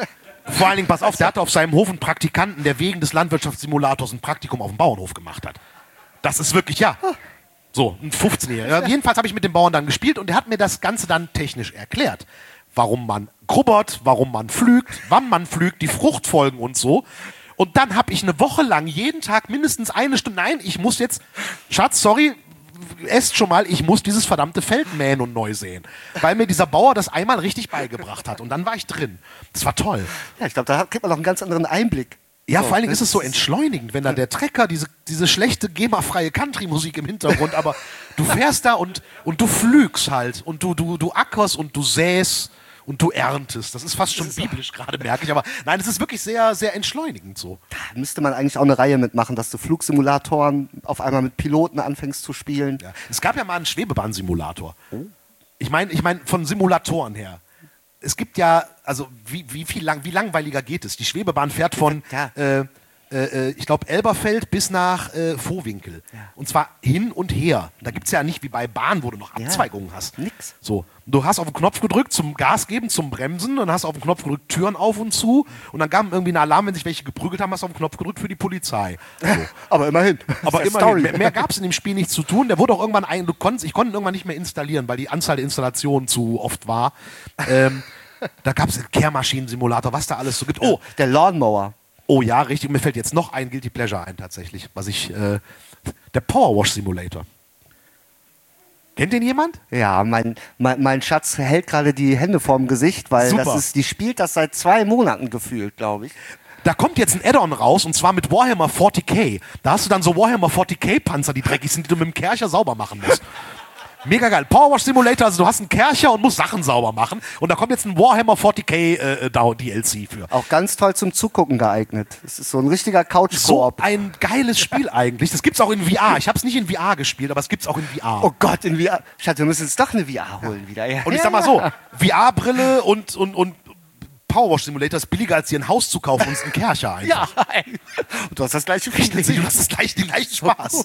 Speaker 1: Vor allen Dingen, pass auf, der hatte auf seinem Hof einen Praktikanten, der wegen des Landwirtschaftssimulators ein Praktikum auf dem Bauernhof gemacht hat. Das ist wirklich, ja. So, ein fünfzehnjähriger. Jedenfalls habe ich mit dem Bauern dann gespielt und der hat mir das Ganze dann technisch erklärt. Warum man grubbert, warum man pflügt, wann man pflügt, die Fruchtfolgen und so. Und dann habe ich eine Woche lang jeden Tag mindestens eine Stunde, nein, ich muss jetzt, Schatz, sorry, esst schon mal, ich muss dieses verdammte Feld mähen und neu säen. Weil mir dieser Bauer das einmal richtig beigebracht hat. Und dann war ich drin. Das war toll.
Speaker 3: Ja, ich glaube, da kriegt man noch einen ganz anderen Einblick.
Speaker 1: Ja,
Speaker 3: So,
Speaker 1: vor allen Dingen
Speaker 3: das
Speaker 1: ist es so entschleunigend, wenn da der Trecker, diese, diese schlechte GEMA-freie Country-Musik im Hintergrund, aber du fährst da und, und du pflügst halt und du, du, du ackerst und du säst und du erntest. Das ist fast schon biblisch gerade, merke ich. Aber nein, es ist wirklich sehr, sehr entschleunigend so.
Speaker 3: Da müsste man eigentlich auch eine Reihe mitmachen, dass du Flugsimulatoren auf einmal mit Piloten anfängst zu spielen.
Speaker 1: Ja. Es gab ja mal einen Schwebebahnsimulator. Ich meine, ich mein, von Simulatoren her. Es gibt ja, also wie, wie, viel lang, wie langweiliger geht es? Die Schwebebahn fährt von,
Speaker 3: Ja.
Speaker 1: äh, äh, ich glaube, Elberfeld bis nach äh, Vohwinkel.
Speaker 3: Ja.
Speaker 1: Und zwar hin und her. Da gibt es ja nicht wie bei Bahn, wo du noch
Speaker 3: Ja.
Speaker 1: Abzweigungen hast.
Speaker 3: Nix.
Speaker 1: So. Du hast auf den Knopf gedrückt zum Gas geben, zum Bremsen, und hast auf den Knopf gedrückt, Türen auf und zu. Und dann kam irgendwie ein Alarm, wenn sich welche geprügelt haben, hast du auf den Knopf gedrückt für die Polizei. So.
Speaker 3: Aber immerhin.
Speaker 1: Aber
Speaker 3: Das ist ja
Speaker 1: immerhin,
Speaker 3: Story.
Speaker 1: mehr, mehr gab es in dem Spiel nicht zu tun. Der wurde auch irgendwann ein, du konntest, ich konnte ihn irgendwann nicht mehr installieren, weil die Anzahl der Installationen zu oft war. Ähm, da gab es einen Kehrmaschinen-Simulator, was da alles so gibt. Oh,
Speaker 3: Der Lawnmower.
Speaker 1: oh ja, richtig. Und mir fällt jetzt noch ein Guilty Pleasure ein tatsächlich, was ich, äh, der Powerwash Simulator. Kennt den jemand?
Speaker 3: Ja, mein, mein, mein Schatz hält gerade die Hände vorm Gesicht, weil
Speaker 1: Super.
Speaker 3: das ist, die spielt das seit zwei Monaten gefühlt, glaube ich.
Speaker 1: Da kommt jetzt ein Add-on raus, und zwar mit Warhammer vierzig K. Da hast du dann so Warhammer vierzig K-Panzer, die dreckig sind, die du mit dem Kercher sauber machen musst. Mega geil. Powerwash Simulator, also du hast einen Kercher und musst Sachen sauber machen. Und da kommt jetzt ein Warhammer vierzig K äh, D L C für.
Speaker 3: Auch ganz toll zum Zugucken geeignet. Es ist so ein richtiger
Speaker 1: So
Speaker 3: Couch-Koop.
Speaker 1: ein geiles Spiel eigentlich. Das gibt's auch in V R. Ich habe es nicht in V R gespielt, aber es gibt's auch in V R.
Speaker 3: Oh Gott, in V R. Schatz, wir müssen uns doch eine V R holen wieder. Ja.
Speaker 1: Und ich sag mal so, V R-Brille und, und, und Powerwash Simulator ist billiger, als dir ein Haus zu kaufen und einen Kercher einfach.
Speaker 3: Ja, ey. Und du hast das gleiche
Speaker 1: Richtig,
Speaker 3: Feeling.
Speaker 1: du hast das gleich, den gleichen Spaß.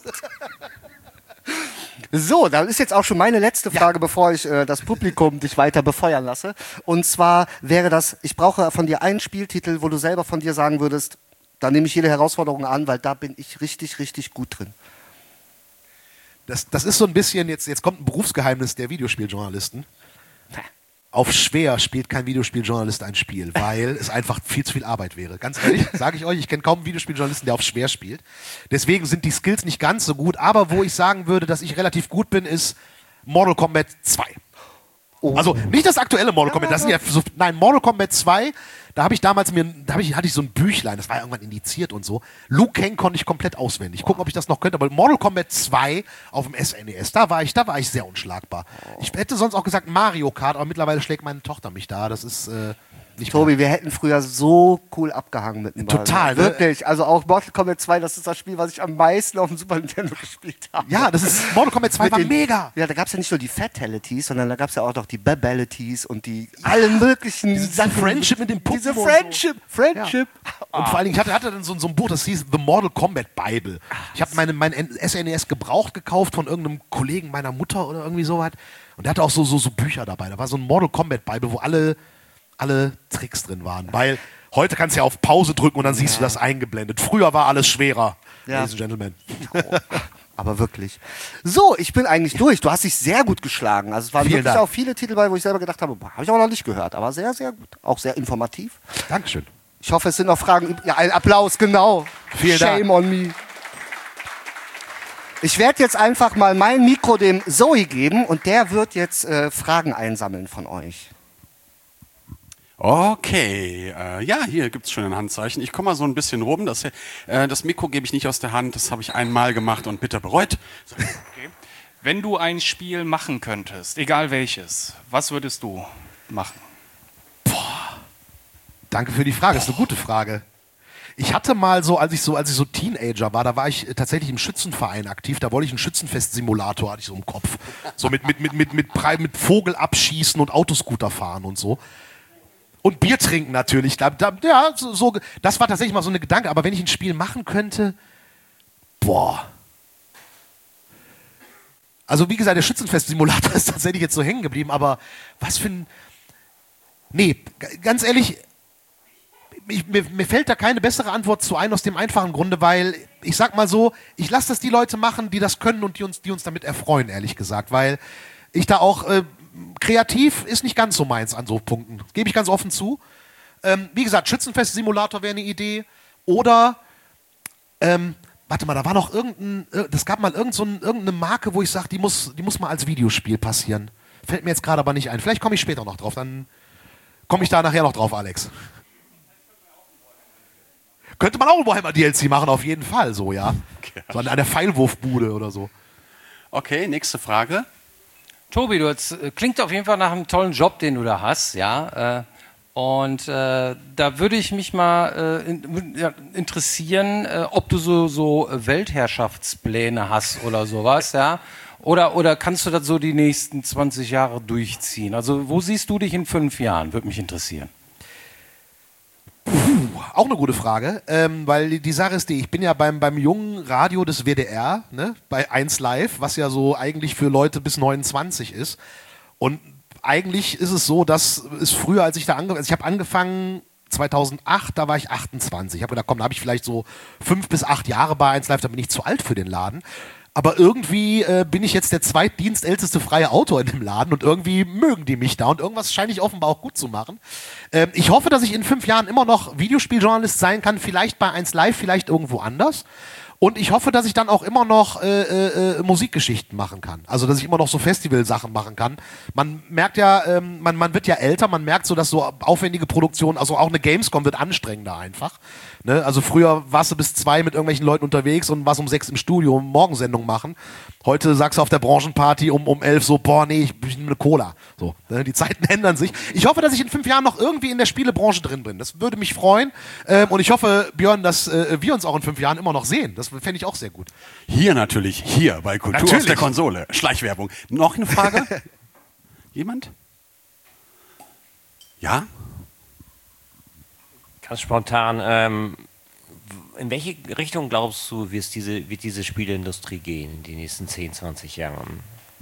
Speaker 3: So, dann ist jetzt auch schon meine letzte Frage, bevor ich äh, das Publikum dich weiter befeuern lasse. Und zwar wäre das, ich brauche von dir einen Spieltitel, wo du selber von dir sagen würdest, da nehme ich jede Herausforderung an, weil da bin ich richtig, richtig gut drin.
Speaker 1: Das, das ist so ein bisschen, jetzt, jetzt kommt ein Berufsgeheimnis der Videospieljournalisten. Auf schwer spielt kein Videospieljournalist ein Spiel, weil es einfach viel zu viel Arbeit wäre. Ganz ehrlich, sage ich euch, ich kenne kaum einen Videospieljournalisten, der auf schwer spielt. Deswegen sind die Skills nicht ganz so gut, aber wo ich sagen würde, dass ich relativ gut bin, ist Mortal Kombat zwei.
Speaker 3: Oh.
Speaker 1: Also nicht das aktuelle Mortal Kombat, das sind ja so, nein, Mortal Kombat zwei, da habe ich damals mir, da hab ich, hatte ich so ein Büchlein, das war ja irgendwann indiziert und so. Liu Kang konnte ich komplett auswendig. Gucken, ob ich das noch könnte, aber Mortal Kombat zwei auf dem S N E S, da war ich, da war ich sehr unschlagbar. Ich hätte sonst auch gesagt Mario Kart, aber mittlerweile schlägt meine Tochter mich da, das ist, äh, nicht
Speaker 3: Tobi,
Speaker 1: mehr.
Speaker 3: wir hätten früher so cool abgehangen mit dem Ball.
Speaker 1: Total, ne?
Speaker 3: Wirklich. Also auch Mortal Kombat zwei, das ist das Spiel, was ich am meisten auf dem Super Nintendo gespielt habe.
Speaker 1: Ja, das ist, Mortal Kombat zwei
Speaker 3: Mit
Speaker 1: war
Speaker 3: den,
Speaker 1: mega.
Speaker 3: Ja, da gab es ja nicht nur die Fatalities, sondern da gab es ja auch noch die Babalities und die allen möglichen
Speaker 1: Diese
Speaker 3: Sachen.
Speaker 1: Friendship mit dem Puppen
Speaker 3: Diese
Speaker 1: und so.
Speaker 3: Friendship, Friendship.
Speaker 1: Und vor allen Dingen, ich hatte, hatte dann so, so ein Buch, das hieß The Mortal Kombat Bible. Ich habe meine, mein S N E S gebraucht gekauft von irgendeinem Kollegen meiner Mutter oder irgendwie sowas. Und der hatte auch so, so, so Bücher dabei. Da war so ein Mortal Kombat Bible, wo alle, alle Tricks drin waren. Weil heute kannst du ja auf Pause drücken und dann siehst
Speaker 3: Ja.
Speaker 1: du das eingeblendet. Früher war alles schwerer,
Speaker 3: Ja.
Speaker 1: Ladies and Gentlemen.
Speaker 3: Aber wirklich. So, ich bin eigentlich durch. Du hast dich sehr gut geschlagen. Also es waren
Speaker 1: Vielen
Speaker 3: wirklich
Speaker 1: Dank.
Speaker 3: auch viele Titel bei, wo ich selber gedacht habe, habe ich auch noch nicht gehört. Aber sehr, sehr gut. Auch sehr informativ.
Speaker 1: Dankeschön.
Speaker 3: Ich hoffe, es sind noch Fragen. üb- Ja, ein Applaus, genau.
Speaker 1: Vielen Dank.
Speaker 3: Shame on me. Ich werde jetzt einfach mal mein Mikro dem Zoe geben und der wird jetzt äh, Fragen einsammeln von euch.
Speaker 2: Okay, äh, ja, hier gibt's schon ein Handzeichen. Ich komme mal so ein bisschen rum. Das, äh, das Mikro gebe ich nicht aus der Hand. Das habe ich einmal gemacht und bitter bereut. So.
Speaker 5: Okay. Wenn du ein Spiel machen könntest, egal welches, was würdest du machen?
Speaker 1: Danke für die Frage, das ist eine gute Frage. Ich hatte mal so, als ich so, als ich so Teenager war, da war ich äh, tatsächlich im Schützenverein aktiv, da wollte ich einen Schützenfest-Simulator, hatte ich so im Kopf. So mit, mit, mit, mit, mit, Prei- mit Vogel abschießen und Autoscooter fahren und so. Und Bier trinken natürlich. Da, da, ja, so, so, das war tatsächlich mal so eine Gedanke, aber wenn ich ein Spiel machen könnte, boah. Also wie gesagt, der Schützenfest-Simulator ist tatsächlich jetzt so hängen geblieben, aber was für ein... Nee, g- ganz ehrlich, ich, mir, mir fällt da keine bessere Antwort zu ein, aus dem einfachen Grunde, weil, ich sag mal so, ich lasse das die Leute machen, die das können und die uns, die uns damit erfreuen, ehrlich gesagt, weil ich da auch, äh, kreativ ist nicht ganz so meins an so Punkten, gebe ich ganz offen zu. Ähm, wie gesagt, Schützenfest-Simulator wäre eine Idee oder, ähm, warte mal, da war noch irgendein, äh, das gab mal irgend so ein, irgendeine Marke, wo ich sage, die muss, die muss mal als Videospiel passieren. Fällt mir jetzt gerade aber nicht ein. Vielleicht komme ich später noch drauf, dann komme ich da nachher noch drauf, Alex. Könnte man auch ein Warhammer D L C machen, auf jeden Fall, so, ja. So an der Pfeilwurfbude oder so.
Speaker 2: Okay, nächste Frage.
Speaker 6: Tobi, du hast, äh, klingt auf jeden Fall nach einem tollen Job, den du da hast, ja. Äh, und äh, da würde ich mich mal äh, in, ja, interessieren, äh, ob du so, so Weltherrschaftspläne hast oder sowas, ja. Oder, oder kannst du das so die nächsten zwanzig Jahre durchziehen? Also wo siehst du dich in fünf Jahren? Würde mich interessieren.
Speaker 1: Auch eine gute Frage, ähm, weil die, die Sache ist die, ich bin ja beim, beim jungen Radio des W D R, ne, bei eins Live, was ja so eigentlich für Leute bis neunundzwanzig ist. Und eigentlich ist es so, dass es früher, als ich da angefangen, also ich habe angefangen zweitausendacht, da war ich achtundzwanzig. Ich habe gedacht, komm, da habe ich vielleicht so fünf bis acht Jahre bei eins Live, da bin ich zu alt für den Laden. Aber irgendwie äh, bin ich jetzt der zweitdienstälteste freie Autor in dem Laden und irgendwie mögen die mich da und irgendwas scheine ich offenbar auch gut zu machen. Ähm, ich hoffe, dass ich in fünf Jahren immer noch Videospieljournalist sein kann, vielleicht bei eins Live, vielleicht irgendwo anders. Und ich hoffe, dass ich dann auch immer noch äh, äh, Musikgeschichten machen kann. Also, dass ich immer noch so Festivalsachen machen kann. Man merkt ja, ähm, man, man wird ja älter, man merkt so, dass so aufwendige Produktionen, also auch eine Gamescom wird anstrengender einfach. Ne? Also früher warst du bis zwei mit irgendwelchen Leuten unterwegs und warst um sechs im Studio und Morgensendung machen. Heute sagst du auf der Branchenparty um, um elf so, boah, nee, ich, ich nehme eine Cola. So, ne? Die Zeiten ändern sich. Ich hoffe, dass ich in fünf Jahren noch irgendwie in der Spielebranche drin bin. Das würde mich freuen. Ähm, und ich hoffe, Björn, dass äh, wir uns auch in fünf Jahren immer noch sehen. Das fände ich auch sehr gut.
Speaker 2: Hier natürlich, hier bei Kultur
Speaker 1: Natürlich.
Speaker 2: aus der Konsole. Schleichwerbung. Noch eine Frage? Jemand? Ja?
Speaker 7: Ganz spontan, ähm, in welche Richtung glaubst du, wird diese, wird diese Spieleindustrie gehen in den nächsten zehn, zwanzig Jahren?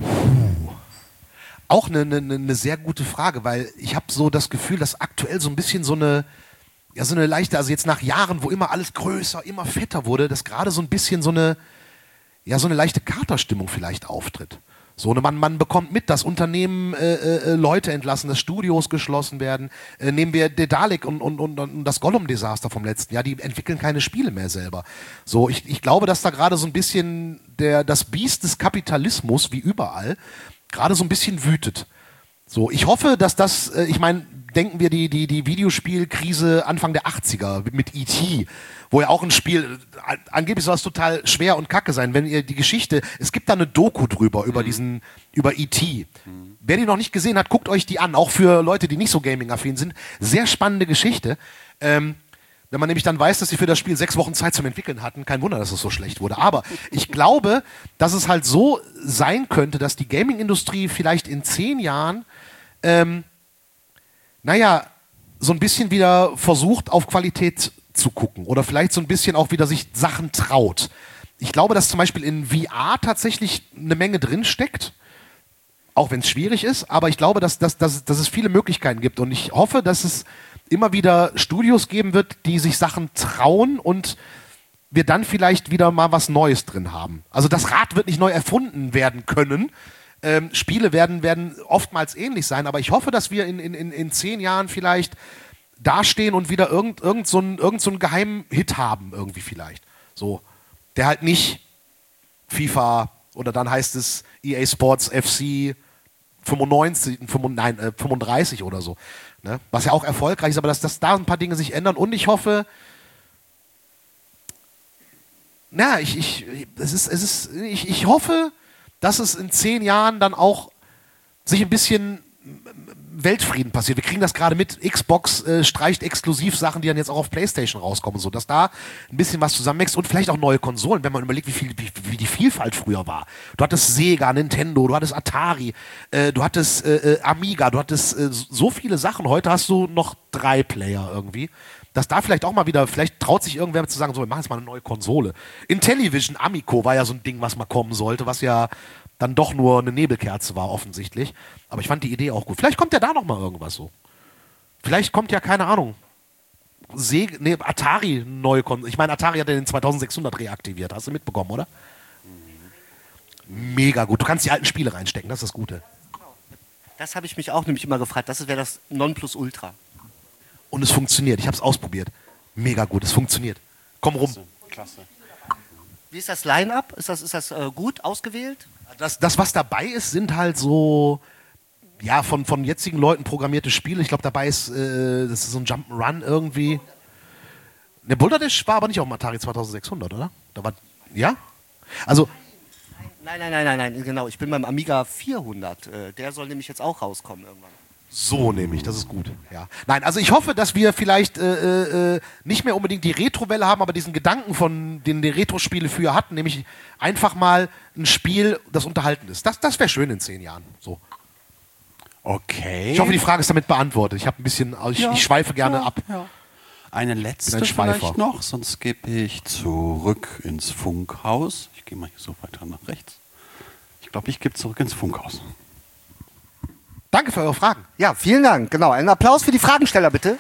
Speaker 1: Auch eine, eine, eine sehr gute Frage, weil ich habe so das Gefühl, dass aktuell so ein bisschen so eine, ja, so eine leichte, also jetzt nach Jahren, wo immer alles größer, immer fetter wurde, dass gerade so ein bisschen so eine, ja, so eine leichte Katerstimmung vielleicht auftritt. So, ne, man, man bekommt mit, dass Unternehmen äh, äh, Leute entlassen, dass Studios geschlossen werden. Äh, nehmen wir Dedalic und, und, und, und das Gollum-Desaster vom letzten Jahr, die entwickeln keine Spiele mehr selber. So, ich, ich glaube, dass da gerade so ein bisschen der, das Biest des Kapitalismus, wie überall, gerade so ein bisschen wütet. So, ich hoffe, dass das, äh, ich meine, denken wir die, die, die Videospielkrise Anfang der achtziger mit E T, wo ja auch ein Spiel, äh, angeblich soll es total schwer und kacke sein, wenn ihr die Geschichte, es gibt da eine Doku drüber, über diesen, über E T. Mhm. Wer die noch nicht gesehen hat, guckt euch die an, auch für Leute, die nicht so gaming-affin sind. Sehr spannende Geschichte. Ähm, wenn man nämlich dann weiß, dass sie für das Spiel sechs Wochen Zeit zum Entwickeln hatten, kein Wunder, dass es so schlecht wurde. Aber ich glaube, dass es halt so sein könnte, dass die Gaming-Industrie vielleicht in zehn Jahren ähm, naja, so ein bisschen wieder versucht, auf Qualität zu gucken oder vielleicht so ein bisschen auch wieder sich Sachen traut. Ich glaube, dass zum Beispiel in V R tatsächlich eine Menge drinsteckt, auch wenn es schwierig ist, aber ich glaube, dass, dass, dass, dass es viele Möglichkeiten gibt und ich hoffe, dass es immer wieder Studios geben wird, die sich Sachen trauen und wir dann vielleicht wieder mal was Neues drin haben. Also das Rad wird nicht neu erfunden werden können. Ähm, Spiele werden, werden oftmals ähnlich sein, aber ich hoffe, dass wir in, in, in zehn Jahren vielleicht dastehen und wieder irgend, irgend so einen irgend so einen geheimen Hit haben, irgendwie vielleicht. So, der halt nicht FIFA oder dann heißt es E A Sports F C fünfundneunzig, nein, äh, fünfunddreißig oder so. Ne? Was ja auch erfolgreich ist, aber dass, dass da ein paar Dinge sich ändern und ich hoffe, na, ich, ich, es ist, es ist, ich, ich hoffe, dass es in zehn Jahren dann auch sich ein bisschen Weltfrieden passiert. Wir kriegen das gerade mit. Xbox äh, streicht Exklusivsachen, die dann jetzt auch auf PlayStation rauskommen, so dass da ein bisschen was zusammenwächst und vielleicht auch neue Konsolen, wenn man überlegt, wie viel, wie, wie die Vielfalt früher war. Du hattest Sega, Nintendo, du hattest Atari, äh, du hattest äh, Amiga, du hattest äh, so viele Sachen. Heute hast du noch drei Player irgendwie. Dass da vielleicht auch mal wieder, vielleicht traut sich irgendwer zu sagen, so, wir machen jetzt mal eine neue Konsole. Intellivision, Amico war ja so ein Ding, was mal kommen sollte, was ja dann doch nur eine Nebelkerze war, offensichtlich. Aber ich fand die Idee auch gut. Vielleicht kommt ja da noch mal irgendwas so. Vielleicht kommt ja, keine Ahnung, Se nee, Atari, eine neue Konsole. Ich meine, Atari hat ja den zweitausendsechshundert reaktiviert. Hast du mitbekommen, oder? Mhm. Mega gut. Du kannst die alten Spiele reinstecken, das ist das Gute.
Speaker 3: Das habe ich mich auch nämlich immer gefragt. Das wäre das Nonplusultra.
Speaker 1: Und es funktioniert. Ich habe es ausprobiert. Mega gut, es funktioniert. Komm rum.
Speaker 2: Klasse.
Speaker 3: Wie ist das Line-Up? Ist das, ist das äh, gut ausgewählt?
Speaker 1: Das, das, was dabei ist, sind halt so, ja, von, von jetzigen Leuten programmierte Spiele. Ich glaube, dabei ist, äh, das ist so ein Jump'n'Run irgendwie. Ne, Boulder Dash war aber nicht auf dem Atari zweitausendsechshundert, oder? Da war, ja? Also,
Speaker 3: Nein, nein, nein, nein, nein, genau. Ich bin beim Amiga vierhundert. Äh, der soll nämlich jetzt auch rauskommen irgendwann.
Speaker 1: so nämlich, das ist gut. Ja. Nein, also ich hoffe, dass wir vielleicht äh, äh, nicht mehr unbedingt die Retro-Welle haben, aber diesen Gedanken, von den die Retro-Spiele früher hatten, nämlich einfach mal ein Spiel, das unterhalten ist. Das, das wäre schön in zehn Jahren. So.
Speaker 2: Okay.
Speaker 1: Ich hoffe, die Frage ist damit beantwortet. Ich habe ein bisschen, ich,
Speaker 2: Ja,
Speaker 1: ich schweife gerne
Speaker 2: ja,
Speaker 1: ab.
Speaker 2: ja. Eine letzte
Speaker 1: ein Schweifer.
Speaker 2: vielleicht noch, sonst gebe ich zurück ins Funkhaus. Ich gehe mal hier so weiter nach rechts. Ich glaube, ich gebe zurück ins Funkhaus.
Speaker 1: Danke für eure Fragen.
Speaker 3: Ja, vielen Dank. Genau, einen Applaus für die Fragensteller, bitte.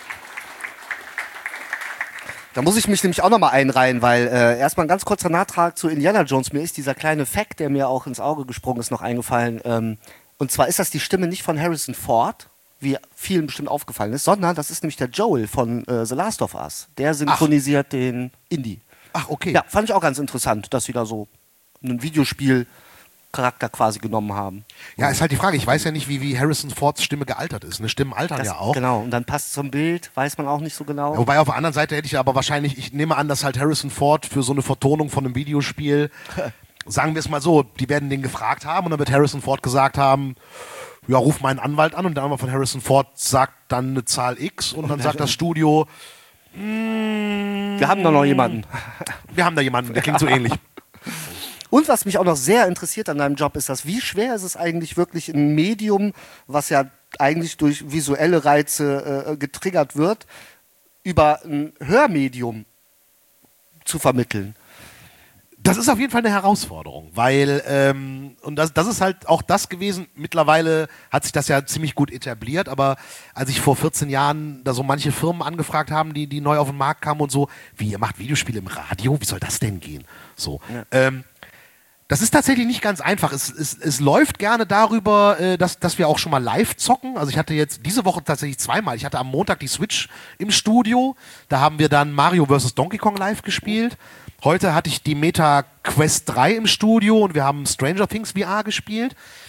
Speaker 3: Da muss ich mich nämlich auch nochmal einreihen, weil äh, erstmal ein ganz kurzer Nachtrag zu Indiana Jones. Mir ist dieser kleine Fact, der mir auch ins Auge gesprungen ist, noch eingefallen. Ähm, und zwar ist das die Stimme nicht von Harrison Ford, wie vielen bestimmt aufgefallen ist, sondern das ist nämlich der Joel von äh, The Last of Us. Der synchronisiert Ach. den Indy.
Speaker 1: Ach, okay.
Speaker 3: Ja, fand ich auch ganz interessant, dass sie da so ein Videospiel Charakter quasi genommen haben.
Speaker 1: Ja, ist halt die Frage. Ich weiß ja nicht, wie, wie Harrison Fords Stimme gealtert ist. Eine Stimmen altern
Speaker 3: Das,
Speaker 1: ja auch.
Speaker 3: Genau, und dann passt zum Bild, weiß man auch nicht so genau.
Speaker 1: Ja, wobei auf der anderen Seite hätte ich aber wahrscheinlich, ich nehme an, dass halt Harrison Ford für so eine Vertonung von einem Videospiel, sagen wir es mal so, die werden den gefragt haben und dann wird Harrison Ford gesagt haben, ja, ruf meinen Anwalt an und der Anwalt von Harrison Ford sagt dann eine Zahl X und dann sagt das Studio, mm,
Speaker 3: wir haben da noch jemanden.
Speaker 1: Wir haben da jemanden, der klingt so ähnlich.
Speaker 3: Und was mich auch noch sehr interessiert an deinem Job ist das, wie schwer ist es eigentlich wirklich ein Medium, was ja eigentlich durch visuelle Reize äh, getriggert wird, über ein Hörmedium zu vermitteln?
Speaker 1: Das ist auf jeden Fall eine Herausforderung, weil, ähm, und das, das ist halt auch das gewesen, mittlerweile hat sich das ja ziemlich gut etabliert, aber als ich vor vierzehn Jahren da so manche Firmen angefragt haben, die, die neu auf den Markt kamen und so, wie, ihr macht Videospiele im Radio, wie soll das denn gehen? So, ja. ähm, Das ist tatsächlich nicht ganz einfach. Es, es, es läuft gerne darüber, äh, dass, dass wir auch schon mal live zocken. Also ich hatte jetzt diese Woche tatsächlich zweimal. Ich hatte am Montag die Switch im Studio. Da haben wir dann Mario versus. Donkey Kong live gespielt. Heute hatte ich die Meta Quest drei im Studio und wir haben Stranger Things V R gespielt.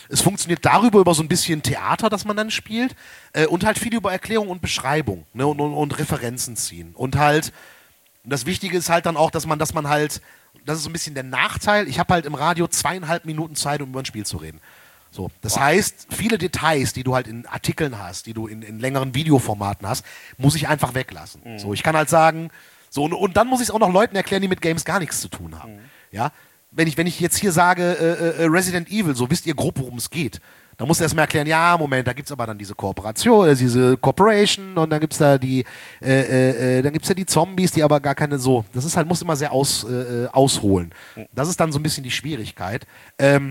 Speaker 1: Es funktioniert darüber, über so ein bisschen Theater, das man dann spielt. Äh, und halt viel über Erklärung und Beschreibung, ne? und, und, und Referenzen ziehen. Und halt, das Wichtige ist halt dann auch, dass man, dass man halt, das ist so ein bisschen der Nachteil, ich habe halt im Radio zweieinhalb Minuten Zeit, um über ein Spiel zu reden. So, das wow. heißt, viele Details, die du halt in Artikeln hast, die du in, in längeren Videoformaten hast, muss ich einfach weglassen. Mhm. So, ich kann halt sagen, so, und, und dann muss ich es auch noch Leuten erklären, die mit Games gar nichts zu tun haben. Mhm. Ja? Wenn ich, wenn ich jetzt hier sage, äh, äh, Resident Evil, so wisst ihr grob, worum es geht. Dann musst du erstmal erklären, ja, Moment, da gibt es aber dann diese Kooperation, äh, diese Corporation und dann gibt es da die, äh, äh, dann gibt's ja die Zombies, die aber gar keine so, das ist halt, muss immer sehr aus, äh, ausholen. Das ist dann so ein bisschen die Schwierigkeit. Ähm,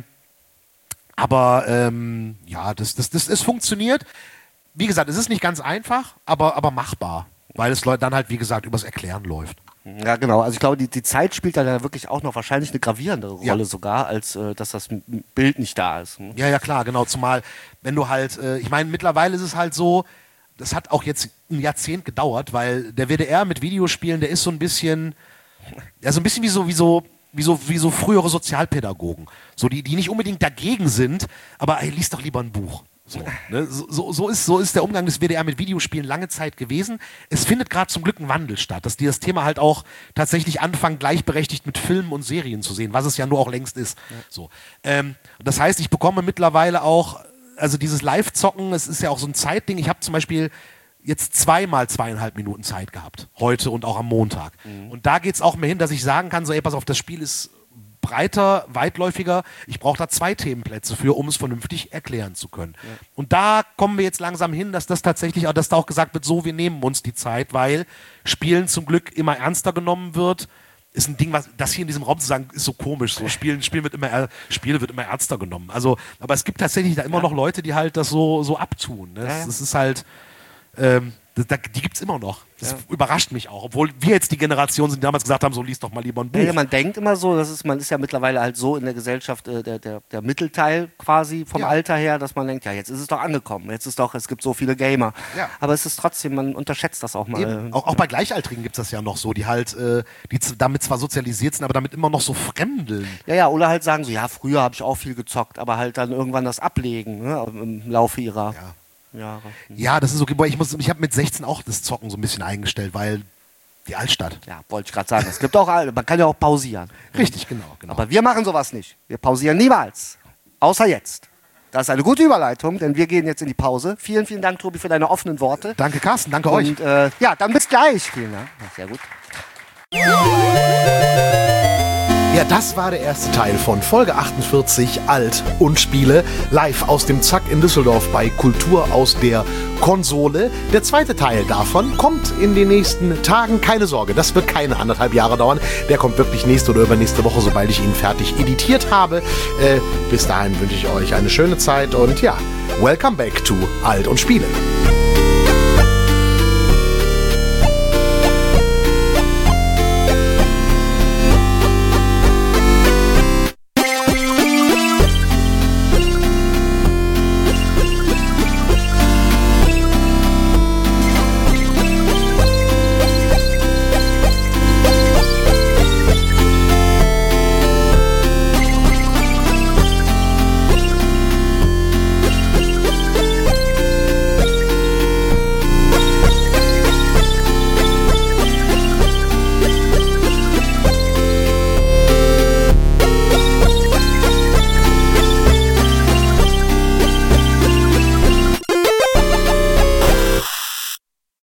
Speaker 1: aber ähm, ja, das, das, das, es funktioniert. Wie gesagt, es ist nicht ganz einfach, aber, aber machbar, weil es dann halt, wie gesagt, übers Erklären läuft.
Speaker 3: Ja, genau. Also ich glaube, die, die Zeit spielt da ja wirklich auch noch wahrscheinlich eine gravierendere Rolle ja. sogar, als äh, dass das Bild nicht da ist. Hm?
Speaker 1: Ja, ja, klar, genau. Zumal, wenn du halt, äh, ich meine, mittlerweile ist es halt so, das hat auch jetzt ein Jahrzehnt gedauert, weil der W D R mit Videospielen, der ist so ein bisschen, ja, so ein bisschen wie so, wie so, wie so, wie so frühere Sozialpädagogen. So, die, die nicht unbedingt dagegen sind, aber ey, lies doch lieber ein Buch. So, ne? so, so, so, ist, so ist der Umgang des W D R mit Videospielen lange Zeit gewesen. Es findet gerade zum Glück ein Wandel statt, dass die das Thema halt auch tatsächlich anfangen, gleichberechtigt mit Filmen und Serien zu sehen, was es ja nur auch längst ist. Ja. So. Ähm, das heißt, ich bekomme mittlerweile auch, also dieses Live-Zocken, es ist ja auch so ein Zeitding. Ich habe zum Beispiel jetzt zweimal zweieinhalb Minuten Zeit gehabt, heute und auch am Montag. Mhm. Und da geht es auch mehr hin, dass ich sagen kann, so, ey, pass auf, das Spiel ist breiter, weitläufiger. Ich brauche da zwei Themenplätze für, um es vernünftig erklären zu können. Ja. Und da kommen wir jetzt langsam hin, dass das tatsächlich, dass da auch gesagt wird, so, wir nehmen uns die Zeit, weil Spielen zum Glück immer ernster genommen wird. Ist ein Ding, was das hier in diesem Raum zu sagen, ist so komisch. So Spielen, Spielen wird immer, Spiele wird immer ernster genommen. Also, aber es gibt tatsächlich da immer ja. noch Leute, die halt das so, so abtun. Ne? Ja. Das ist halt, ähm, das, die gibt es immer noch. Das ja. überrascht mich auch. Obwohl wir jetzt die Generation sind, die damals gesagt haben, so lies doch mal lieber ein Buch.
Speaker 3: Ja, man denkt immer so, das ist, man ist ja mittlerweile halt so in der Gesellschaft, äh, der, der, der Mittelteil quasi vom ja. Alter her, dass man denkt, ja, jetzt ist es doch angekommen. Jetzt ist doch, es gibt so viele Gamer. Ja. Aber es ist trotzdem, man unterschätzt das auch mal.
Speaker 1: Auch, auch bei Gleichaltrigen gibt es das ja noch so, die halt, äh, die z- damit zwar sozialisiert sind, aber damit immer noch so fremdeln.
Speaker 3: Ja, ja, oder halt sagen so, ja, früher habe ich auch viel gezockt, aber halt dann irgendwann das ablegen, ne, im Laufe ihrer...
Speaker 1: Ja. Jahre. Ja, das ist okay. Ich, muss, ich habe mit sechzehn auch das Zocken so ein bisschen eingestellt, weil die Altstadt.
Speaker 3: Ja, wollte ich gerade sagen. Es gibt auch, man kann ja auch pausieren.
Speaker 1: Richtig, genau, genau.
Speaker 3: Aber wir machen sowas nicht. Wir pausieren niemals. Außer jetzt. Das ist eine gute Überleitung, denn wir gehen jetzt in die Pause. Vielen, vielen Dank, Tobi, für deine offenen Worte.
Speaker 1: Danke, Carsten. Danke euch.
Speaker 3: Und äh, ja, dann bis gleich. Vielen Dank. Sehr gut.
Speaker 1: Ja, das war der erste Teil von Folge achtundvierzig Alt und Spiele, live aus dem Zack in Düsseldorf bei Kultur aus der Konsole. Der zweite Teil davon kommt in den nächsten Tagen. Keine Sorge, das wird keine anderthalb Jahre dauern. Der kommt wirklich nächste oder übernächste Woche, sobald ich ihn fertig editiert habe. Äh, bis dahin wünsche ich euch eine schöne Zeit und ja, welcome back to Alt und Spiele.